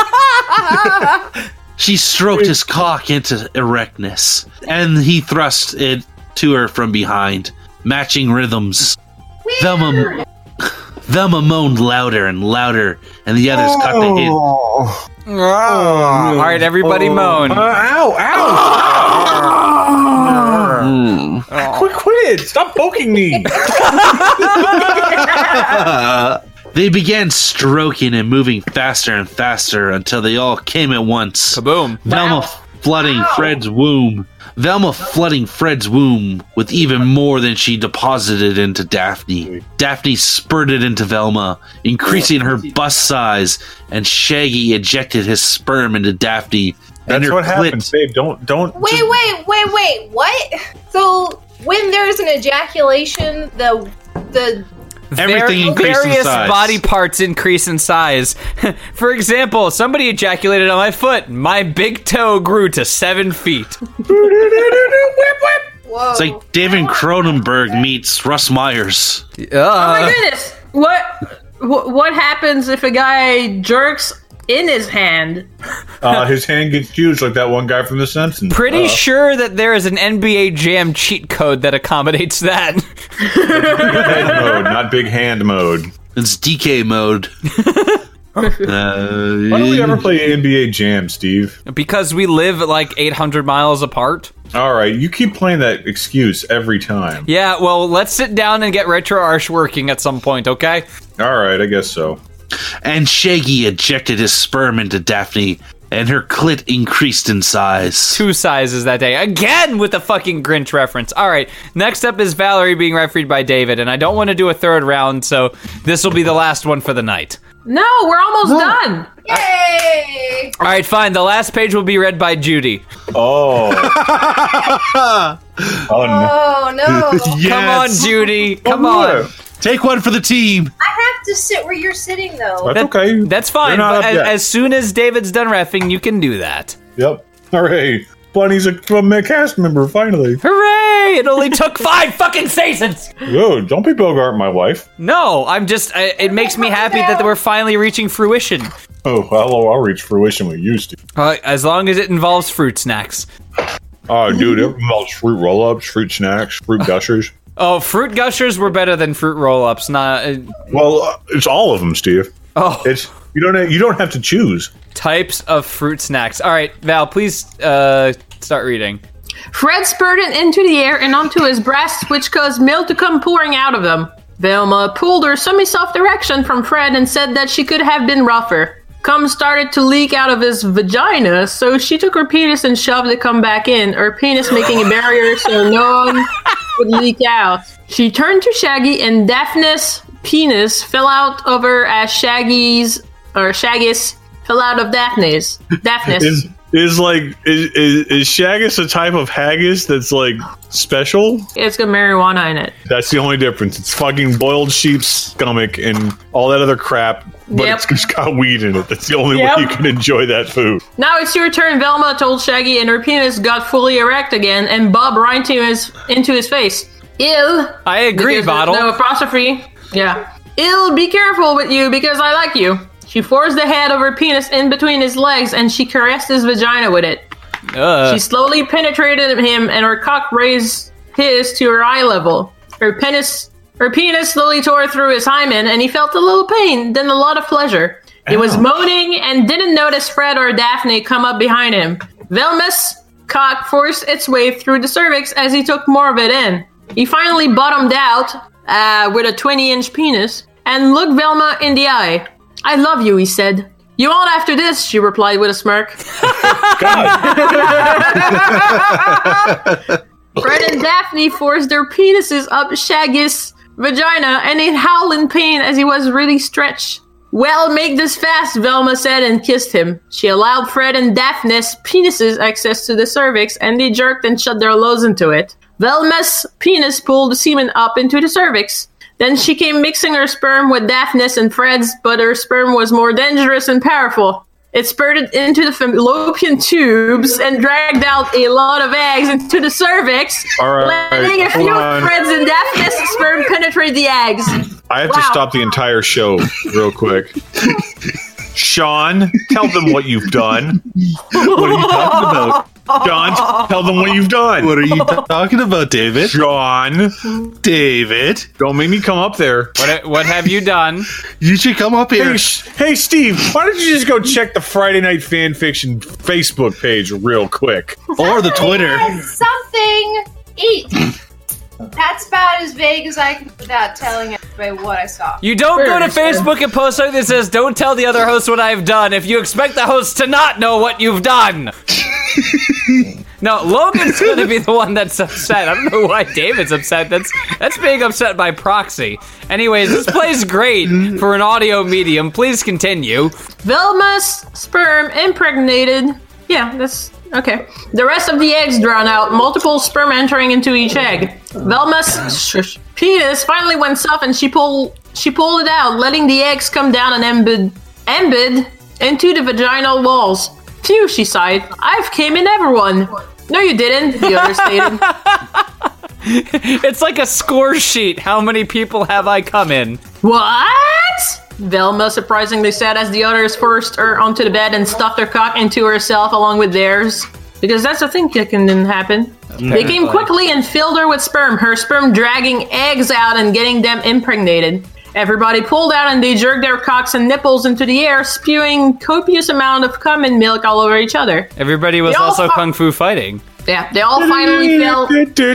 She stroked his cock into erectness, and he thrust it to her from behind, matching rhythms. Velma, Velma moaned louder and louder, and the others cut the hint. Oh. Oh, all right, everybody moan. Uh, ow, ow. Mm. Quit, quit it. Stop poking me. They began stroking and moving faster and faster until they all came at once. Kaboom. Velma flooding Fred's womb. Velma flooding Fred's womb with even more than she deposited into Daphne. Daphne spurted into Velma, increasing her bust size, and Shaggy ejected his sperm into Daphne. and That's her what clit- happens, babe. Don't don't. Wait, wait, wait, wait. What? So when there's an ejaculation, the the Everything Var- increased in various size. body parts increase in size. For example, somebody ejaculated on my foot. My big toe grew to seven feet. Whoa. It's like David Cronenberg meets Russ Myers. Oh my goodness! What, what what happens if a guy jerks in his hand? Uh, his hand gets huge like that one guy from The Simpsons. Pretty Uh, sure that there is an N B A Jam cheat code that accommodates that. head mode, not big hand mode. It's D K mode. uh, Why don't we ever play N B A Jam, Steve? Because we live like eight hundred miles apart. All right, you keep playing that excuse every time. Yeah, well, let's sit down and get RetroArch working at some point, okay? All right, I guess so. And Shaggy ejected his sperm into Daphne, And her clit increased in size. Two sizes that day. Again with the fucking Grinch reference. All right, next up is Valerie being refereed by David, and I don't want to do a third round, so this will be the last one for the night. No, we're almost no. done. Yay! All right, fine. The last page will be read by Judy. Oh. oh, no. no. Yes. Come on, Judy. Come oh, on. Take one for the team. I have to sit where you're sitting, though. That's that, okay. That's fine. But as, as soon as David's done reffing, you can do that. Yep. Hooray. Bunny's a, a cast member, finally. Hooray! It only took five fucking seasons! Yo, don't be Bogart, my wife. No, I'm just, I, it makes me happy that we're finally reaching fruition. Oh, hello, I'll reach fruition with you, Steve. Uh, as long as it involves fruit snacks. Oh, dude, it involves fruit roll-ups, fruit snacks, fruit gushers. Oh, fruit gushers were better than fruit roll-ups. Not uh, well, uh, it's all of them, Steve. Oh, it's you don't have, you don't have to choose types of fruit snacks. All right, Val, please uh, start reading. Fred spurted into the air and onto his breast, which caused milk to come pouring out of them. Velma pulled her semi-soft erection from Fred and said that she could have been rougher. Cum started to leak out of his vagina, so she took her penis and shoved the cum back in, her penis making a barrier so no one would leak out. She turned to Shaggy, and Daphne's penis fell out of her as Shaggy's, or Shaggy's fell out of Daphne's. Daphne's. Is, is like, is, is, is Shaggus a type of haggis that's like special? It's got marijuana in it. That's the only difference. It's fucking boiled sheep's stomach and all that other crap. But yep. it's just got weed in it. That's the only yep. way you can enjoy that food. Now it's your turn, Velma told Shaggy, and her penis got fully erect again, and Bob ran to his, into his face. Ill. I agree, Bottle. No apostrophe. Yeah. Ill, be careful with you, because I like you. She forced the head of her penis in between his legs, and she caressed his vagina with it. Uh. She slowly penetrated him, and her cock raised his to her eye level. Her penis... Her penis slowly tore through his hymen, and he felt a little pain, then a lot of pleasure. He Ow. was moaning and didn't notice Fred or Daphne come up behind him. Velma's cock forced its way through the cervix as he took more of it in. He finally bottomed out uh, with a twenty-inch penis and looked Velma in the eye. I love you, he said. You won't after this, she replied with a smirk. Fred and Daphne forced their penises up Shaggy's vagina, and he howled in pain as he was really stretched. Well, make this fast, Velma said and kissed him. She allowed Fred and Daphne's penises access to the cervix, and they jerked and shut their loads into it. Velma's penis pulled the semen up into the cervix. Then she came mixing her sperm with Daphne's and Fred's, but her sperm was more dangerous and powerful. It spurted into the fallopian tubes and dragged out a lot of eggs into the cervix, All right, letting a few of Fred's and Daphne's sperm penetrate the eggs. I have wow. to stop the entire show real quick. Sean, tell them what you've done. What are you talking about? Sean, tell them what you've done. What are you talking about, David? Sean. David. Don't make me come up there. What What have you done? You should come up here. Hey, hey, Steve, why don't you just go check the Friday Night Fan Fiction Facebook page real quick? Or the Twitter. Something. Eat. That's about as vague as I can without telling everybody what I saw. You don't go to Facebook and post something that says, don't tell the other host what I've done if you expect the host to not know what you've done. No, Logan's going to be the one that's upset. I don't know why David's upset. That's that's being upset by proxy. Anyways, this plays great for an audio medium. Please continue. Velma's sperm impregnated. Yeah, that's... Okay. The rest of the eggs drawn out, multiple sperm entering into each egg. Velma's sh- penis finally went soft, and she pulled she pulled it out, letting the eggs come down and embed embed into the vaginal walls. Phew, she sighed. I've came in everyone. No, you didn't, the other stated. It's like a score sheet. How many people have I come in? What? Velma surprisingly said as the others forced her onto the bed and stuffed her cock into herself along with theirs. Because that's the thing that can happen. Apparently. They came quickly and filled her with sperm, her sperm dragging eggs out and getting them impregnated. Everybody pulled out and they jerked their cocks and nipples into the air, spewing copious amount of cum and milk all over each other. Everybody was also fu- kung fu fighting. Yeah, they all finally fell...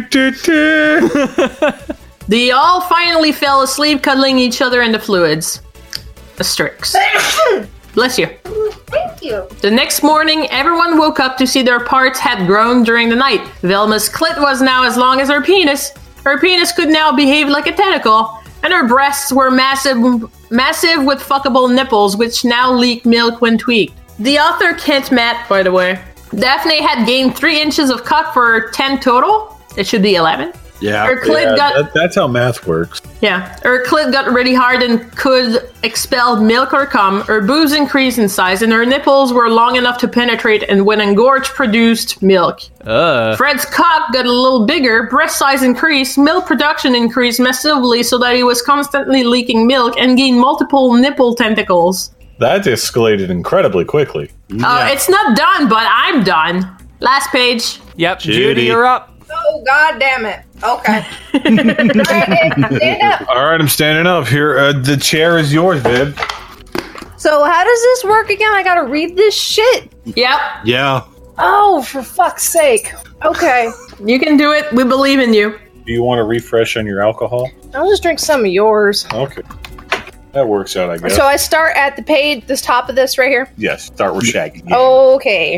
They all finally fell asleep cuddling each other in the fluids. Asterix. Bless you. Thank you. The next morning, everyone woke up to see their parts had grown during the night. Velma's clit was now as long as her penis. Her penis could now behave like a tentacle, and her breasts were massive, massive with fuckable nipples, which now leak milk when tweaked. The author Kent Matt, by the way. Daphne had gained three inches of cock for ten total. It should be eleven. Yeah, her clit yeah, got. That, that's how math works. Yeah, her clit got really hard and could expel milk or cum. Her boobs increased in size, and her nipples were long enough to penetrate and when engorged produced milk. Uh. Fred's cock got a little bigger, breast size increased, milk production increased massively so that he was constantly leaking milk and gained multiple nipple tentacles. That escalated incredibly quickly. Uh, it's not done, but I'm done. Last page. Yep, Judy. Judy, you're up. Oh, god damn it. Okay. Stand up. All right, I'm standing up here. Uh, the chair is yours, Viv. So how does this work again? I gotta read this shit. Yep. Yeah. Oh, for fuck's sake. Okay. You can do it. We believe in you. Do you want to refresh on your alcohol? I'll just drink some of yours. Okay. That works out, I guess. So I start at the page, this top of this right here? Yes, start with Shaggy. Yeah. Okay.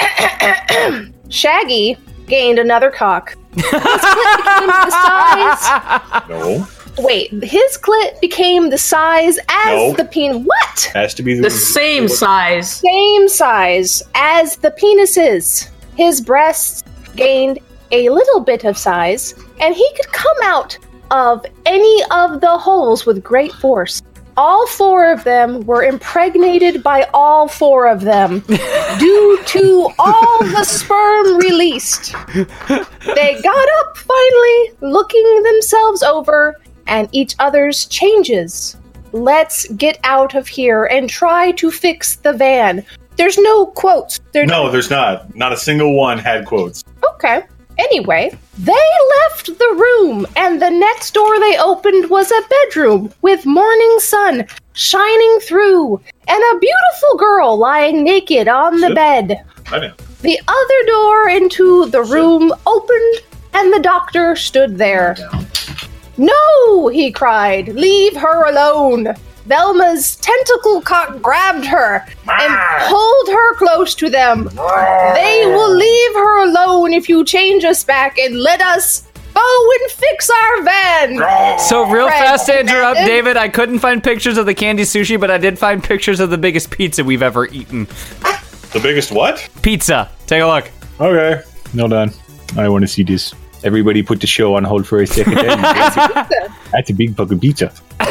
Shaggy gained another cock. His clit became the size. No. Wait, his clit became the size as No. the penis. What? Has to be the, The same size. Same size as the penises. His breasts gained a little bit of size, and he could come out of any of the holes with great force. All four of them were impregnated by all four of them due to all the sperm released. They got up finally, looking themselves over and each other's changes. Let's get out of here and try to fix the van. There's no quotes. There's No, there's not. Not a single one had quotes. Okay. Anyway, they left the room, and the next door they opened was a bedroom with morning sun shining through, and a beautiful girl lying naked on the bed. I know. The other door into the room opened, and the doctor stood there. No, he cried, leave her alone. Velma's tentacle cock grabbed her and pulled her close to them. They will leave her alone if you change us back and let us go and fix our van. So real Fred fast to interrupt, demanded. David, I couldn't find pictures of the candy sushi, but I did find pictures of the biggest pizza we've ever eaten. The biggest what? Pizza. Take a look. Okay. No done. I want to see this. Everybody put the show on hold for a second. That's a big fucking pizza.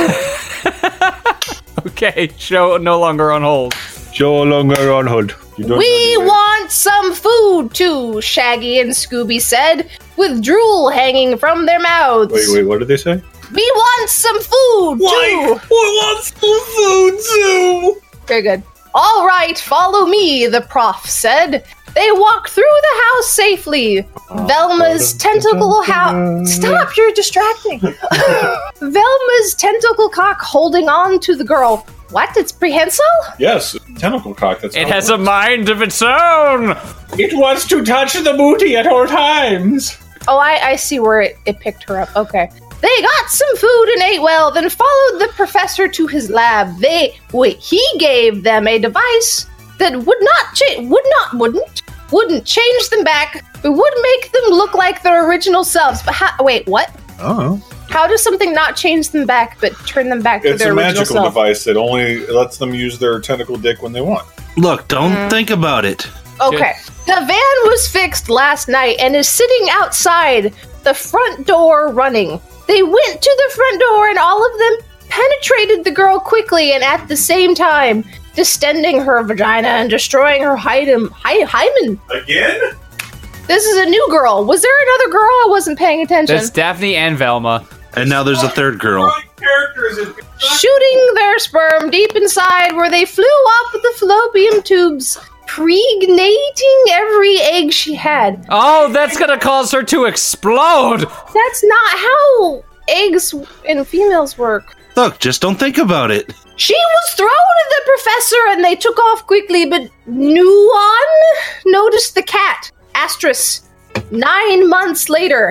Okay, show no longer on hold. Show no longer on hold. You don't We want some food too, Shaggy and Scooby said, with drool hanging from their mouths. Wait, wait, what did they say? We want some food too. We want some food too. Very good. All right, follow me, the prof said. They walked through the house safely. Velma's tentacle house. Stop, you're distracting. Velma's tentacle cock holding on to the girl. What? It's prehensile? Yes, tentacle cock. That's It how has a works. mind of its own. It wants to touch the booty at all times. Oh, I, I see where it, it picked her up. Okay. They got some food and ate well, then followed the professor to his lab. They wait, he gave them a device that would not change, would not, wouldn't, wouldn't change them back, but would make them look like their original selves. But how, wait, what? Oh. How does something not change them back, but turn them back to It's their a original magical self? device that only lets them use their tentacle dick when they want. Look, don't Mm. think about it. Okay. The van was fixed last night and is sitting outside the front door running. They went to the front door and all of them penetrated the girl quickly and at the same time, distending her vagina and destroying her hymen. Hy- hymen. Again? This is a new girl. Was there another girl? I wasn't paying attention. That's Daphne and Velma. And now there's a third girl. Shooting their sperm deep inside where they flew up the fallopian tubes, pregnating every egg she had. Oh, that's gonna cause her to explode. That's not how eggs in females work. Look, just don't think about it. She was thrown at the professor and they took off quickly, but Nuon noticed the cat. Asterisk. Nine months later,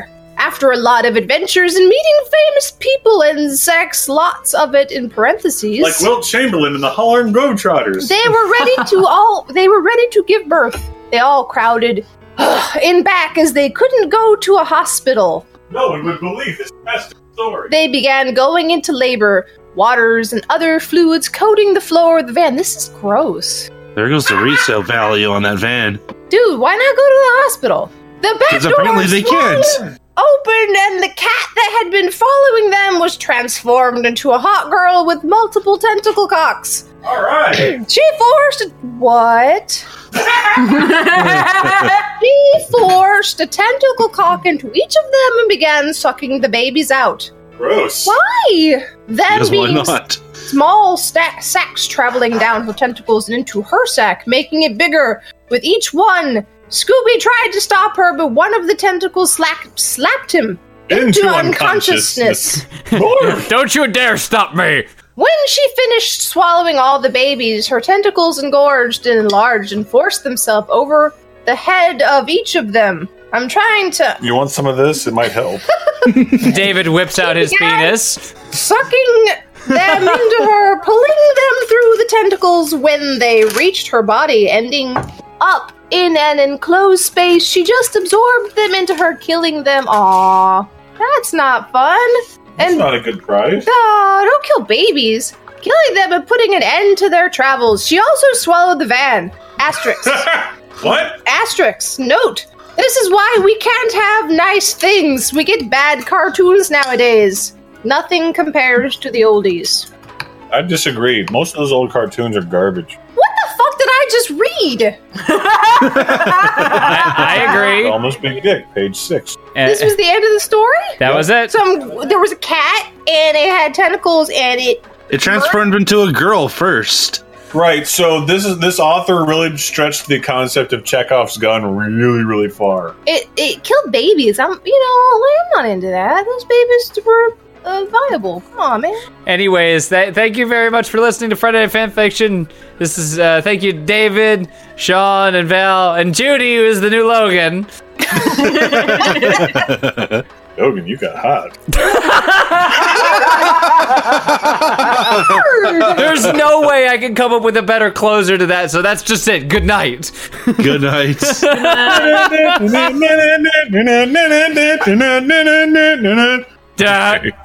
After a lot of adventures and meeting famous people and sex, lots of it in parentheses. Like Wilt Chamberlain and the Harlem Globetrotters. They were ready to all. They were ready to give birth. They all crowded in back as they couldn't go to a hospital. No one would believe this best story. They began going into labor. Waters and other fluids coating the floor of the van. This is gross. There goes the resale value on that van. Dude, why not go to the hospital? The back Because door apparently they can't. opened and the cat that had been following them was transformed into a hot girl with multiple tentacle cocks. All right. She forced... What? She forced a tentacle cock into each of them and began sucking the babies out. Gross. Why? Then Because why being not? small sta- sacks traveling down her tentacles and into her sack, making it bigger. With each one, Scooby tried to stop her, but one of the tentacles slack- slapped him into, Into unconsciousness. Don't you dare stop me! When she finished swallowing all the babies, her tentacles engorged and enlarged and forced themselves over the head of each of them. I'm trying to... You want some of this? It might help. David whips out his penis. Sucking them into her, pulling them through the tentacles when they reached her body, ending up in an enclosed space. She just absorbed them into her, killing them. Aww, that's not fun. That's and not a good prize. Aw, don't kill babies. Killing them and putting an end to their travels. She also swallowed the van. Asterisk. What? Asterisk. Note. This is why we can't have nice things. We get bad cartoons nowadays. Nothing compares to the oldies. I disagree. Most of those old cartoons are garbage. What the fuck did I just read? I, I agree. Almost Big Dick, page six. This was the end of the story? That was it. Some there was a cat and it had tentacles and it It transformed into a girl first. Right, so this is this author really stretched the concept of Chekhov's gun really, really far. it it killed babies. I'm you know, I'm not into that. Those babies were uh, viable. Come on, man. Anyways, th- thank you very much for listening to Friday Night Fanfiction. This is, uh, thank you, David, Sean, and Val, and Judy, who is the new Logan. Logan, you got hot. There's no way I can come up with a better closer to that, so that's just it. Good night. Good night. Da-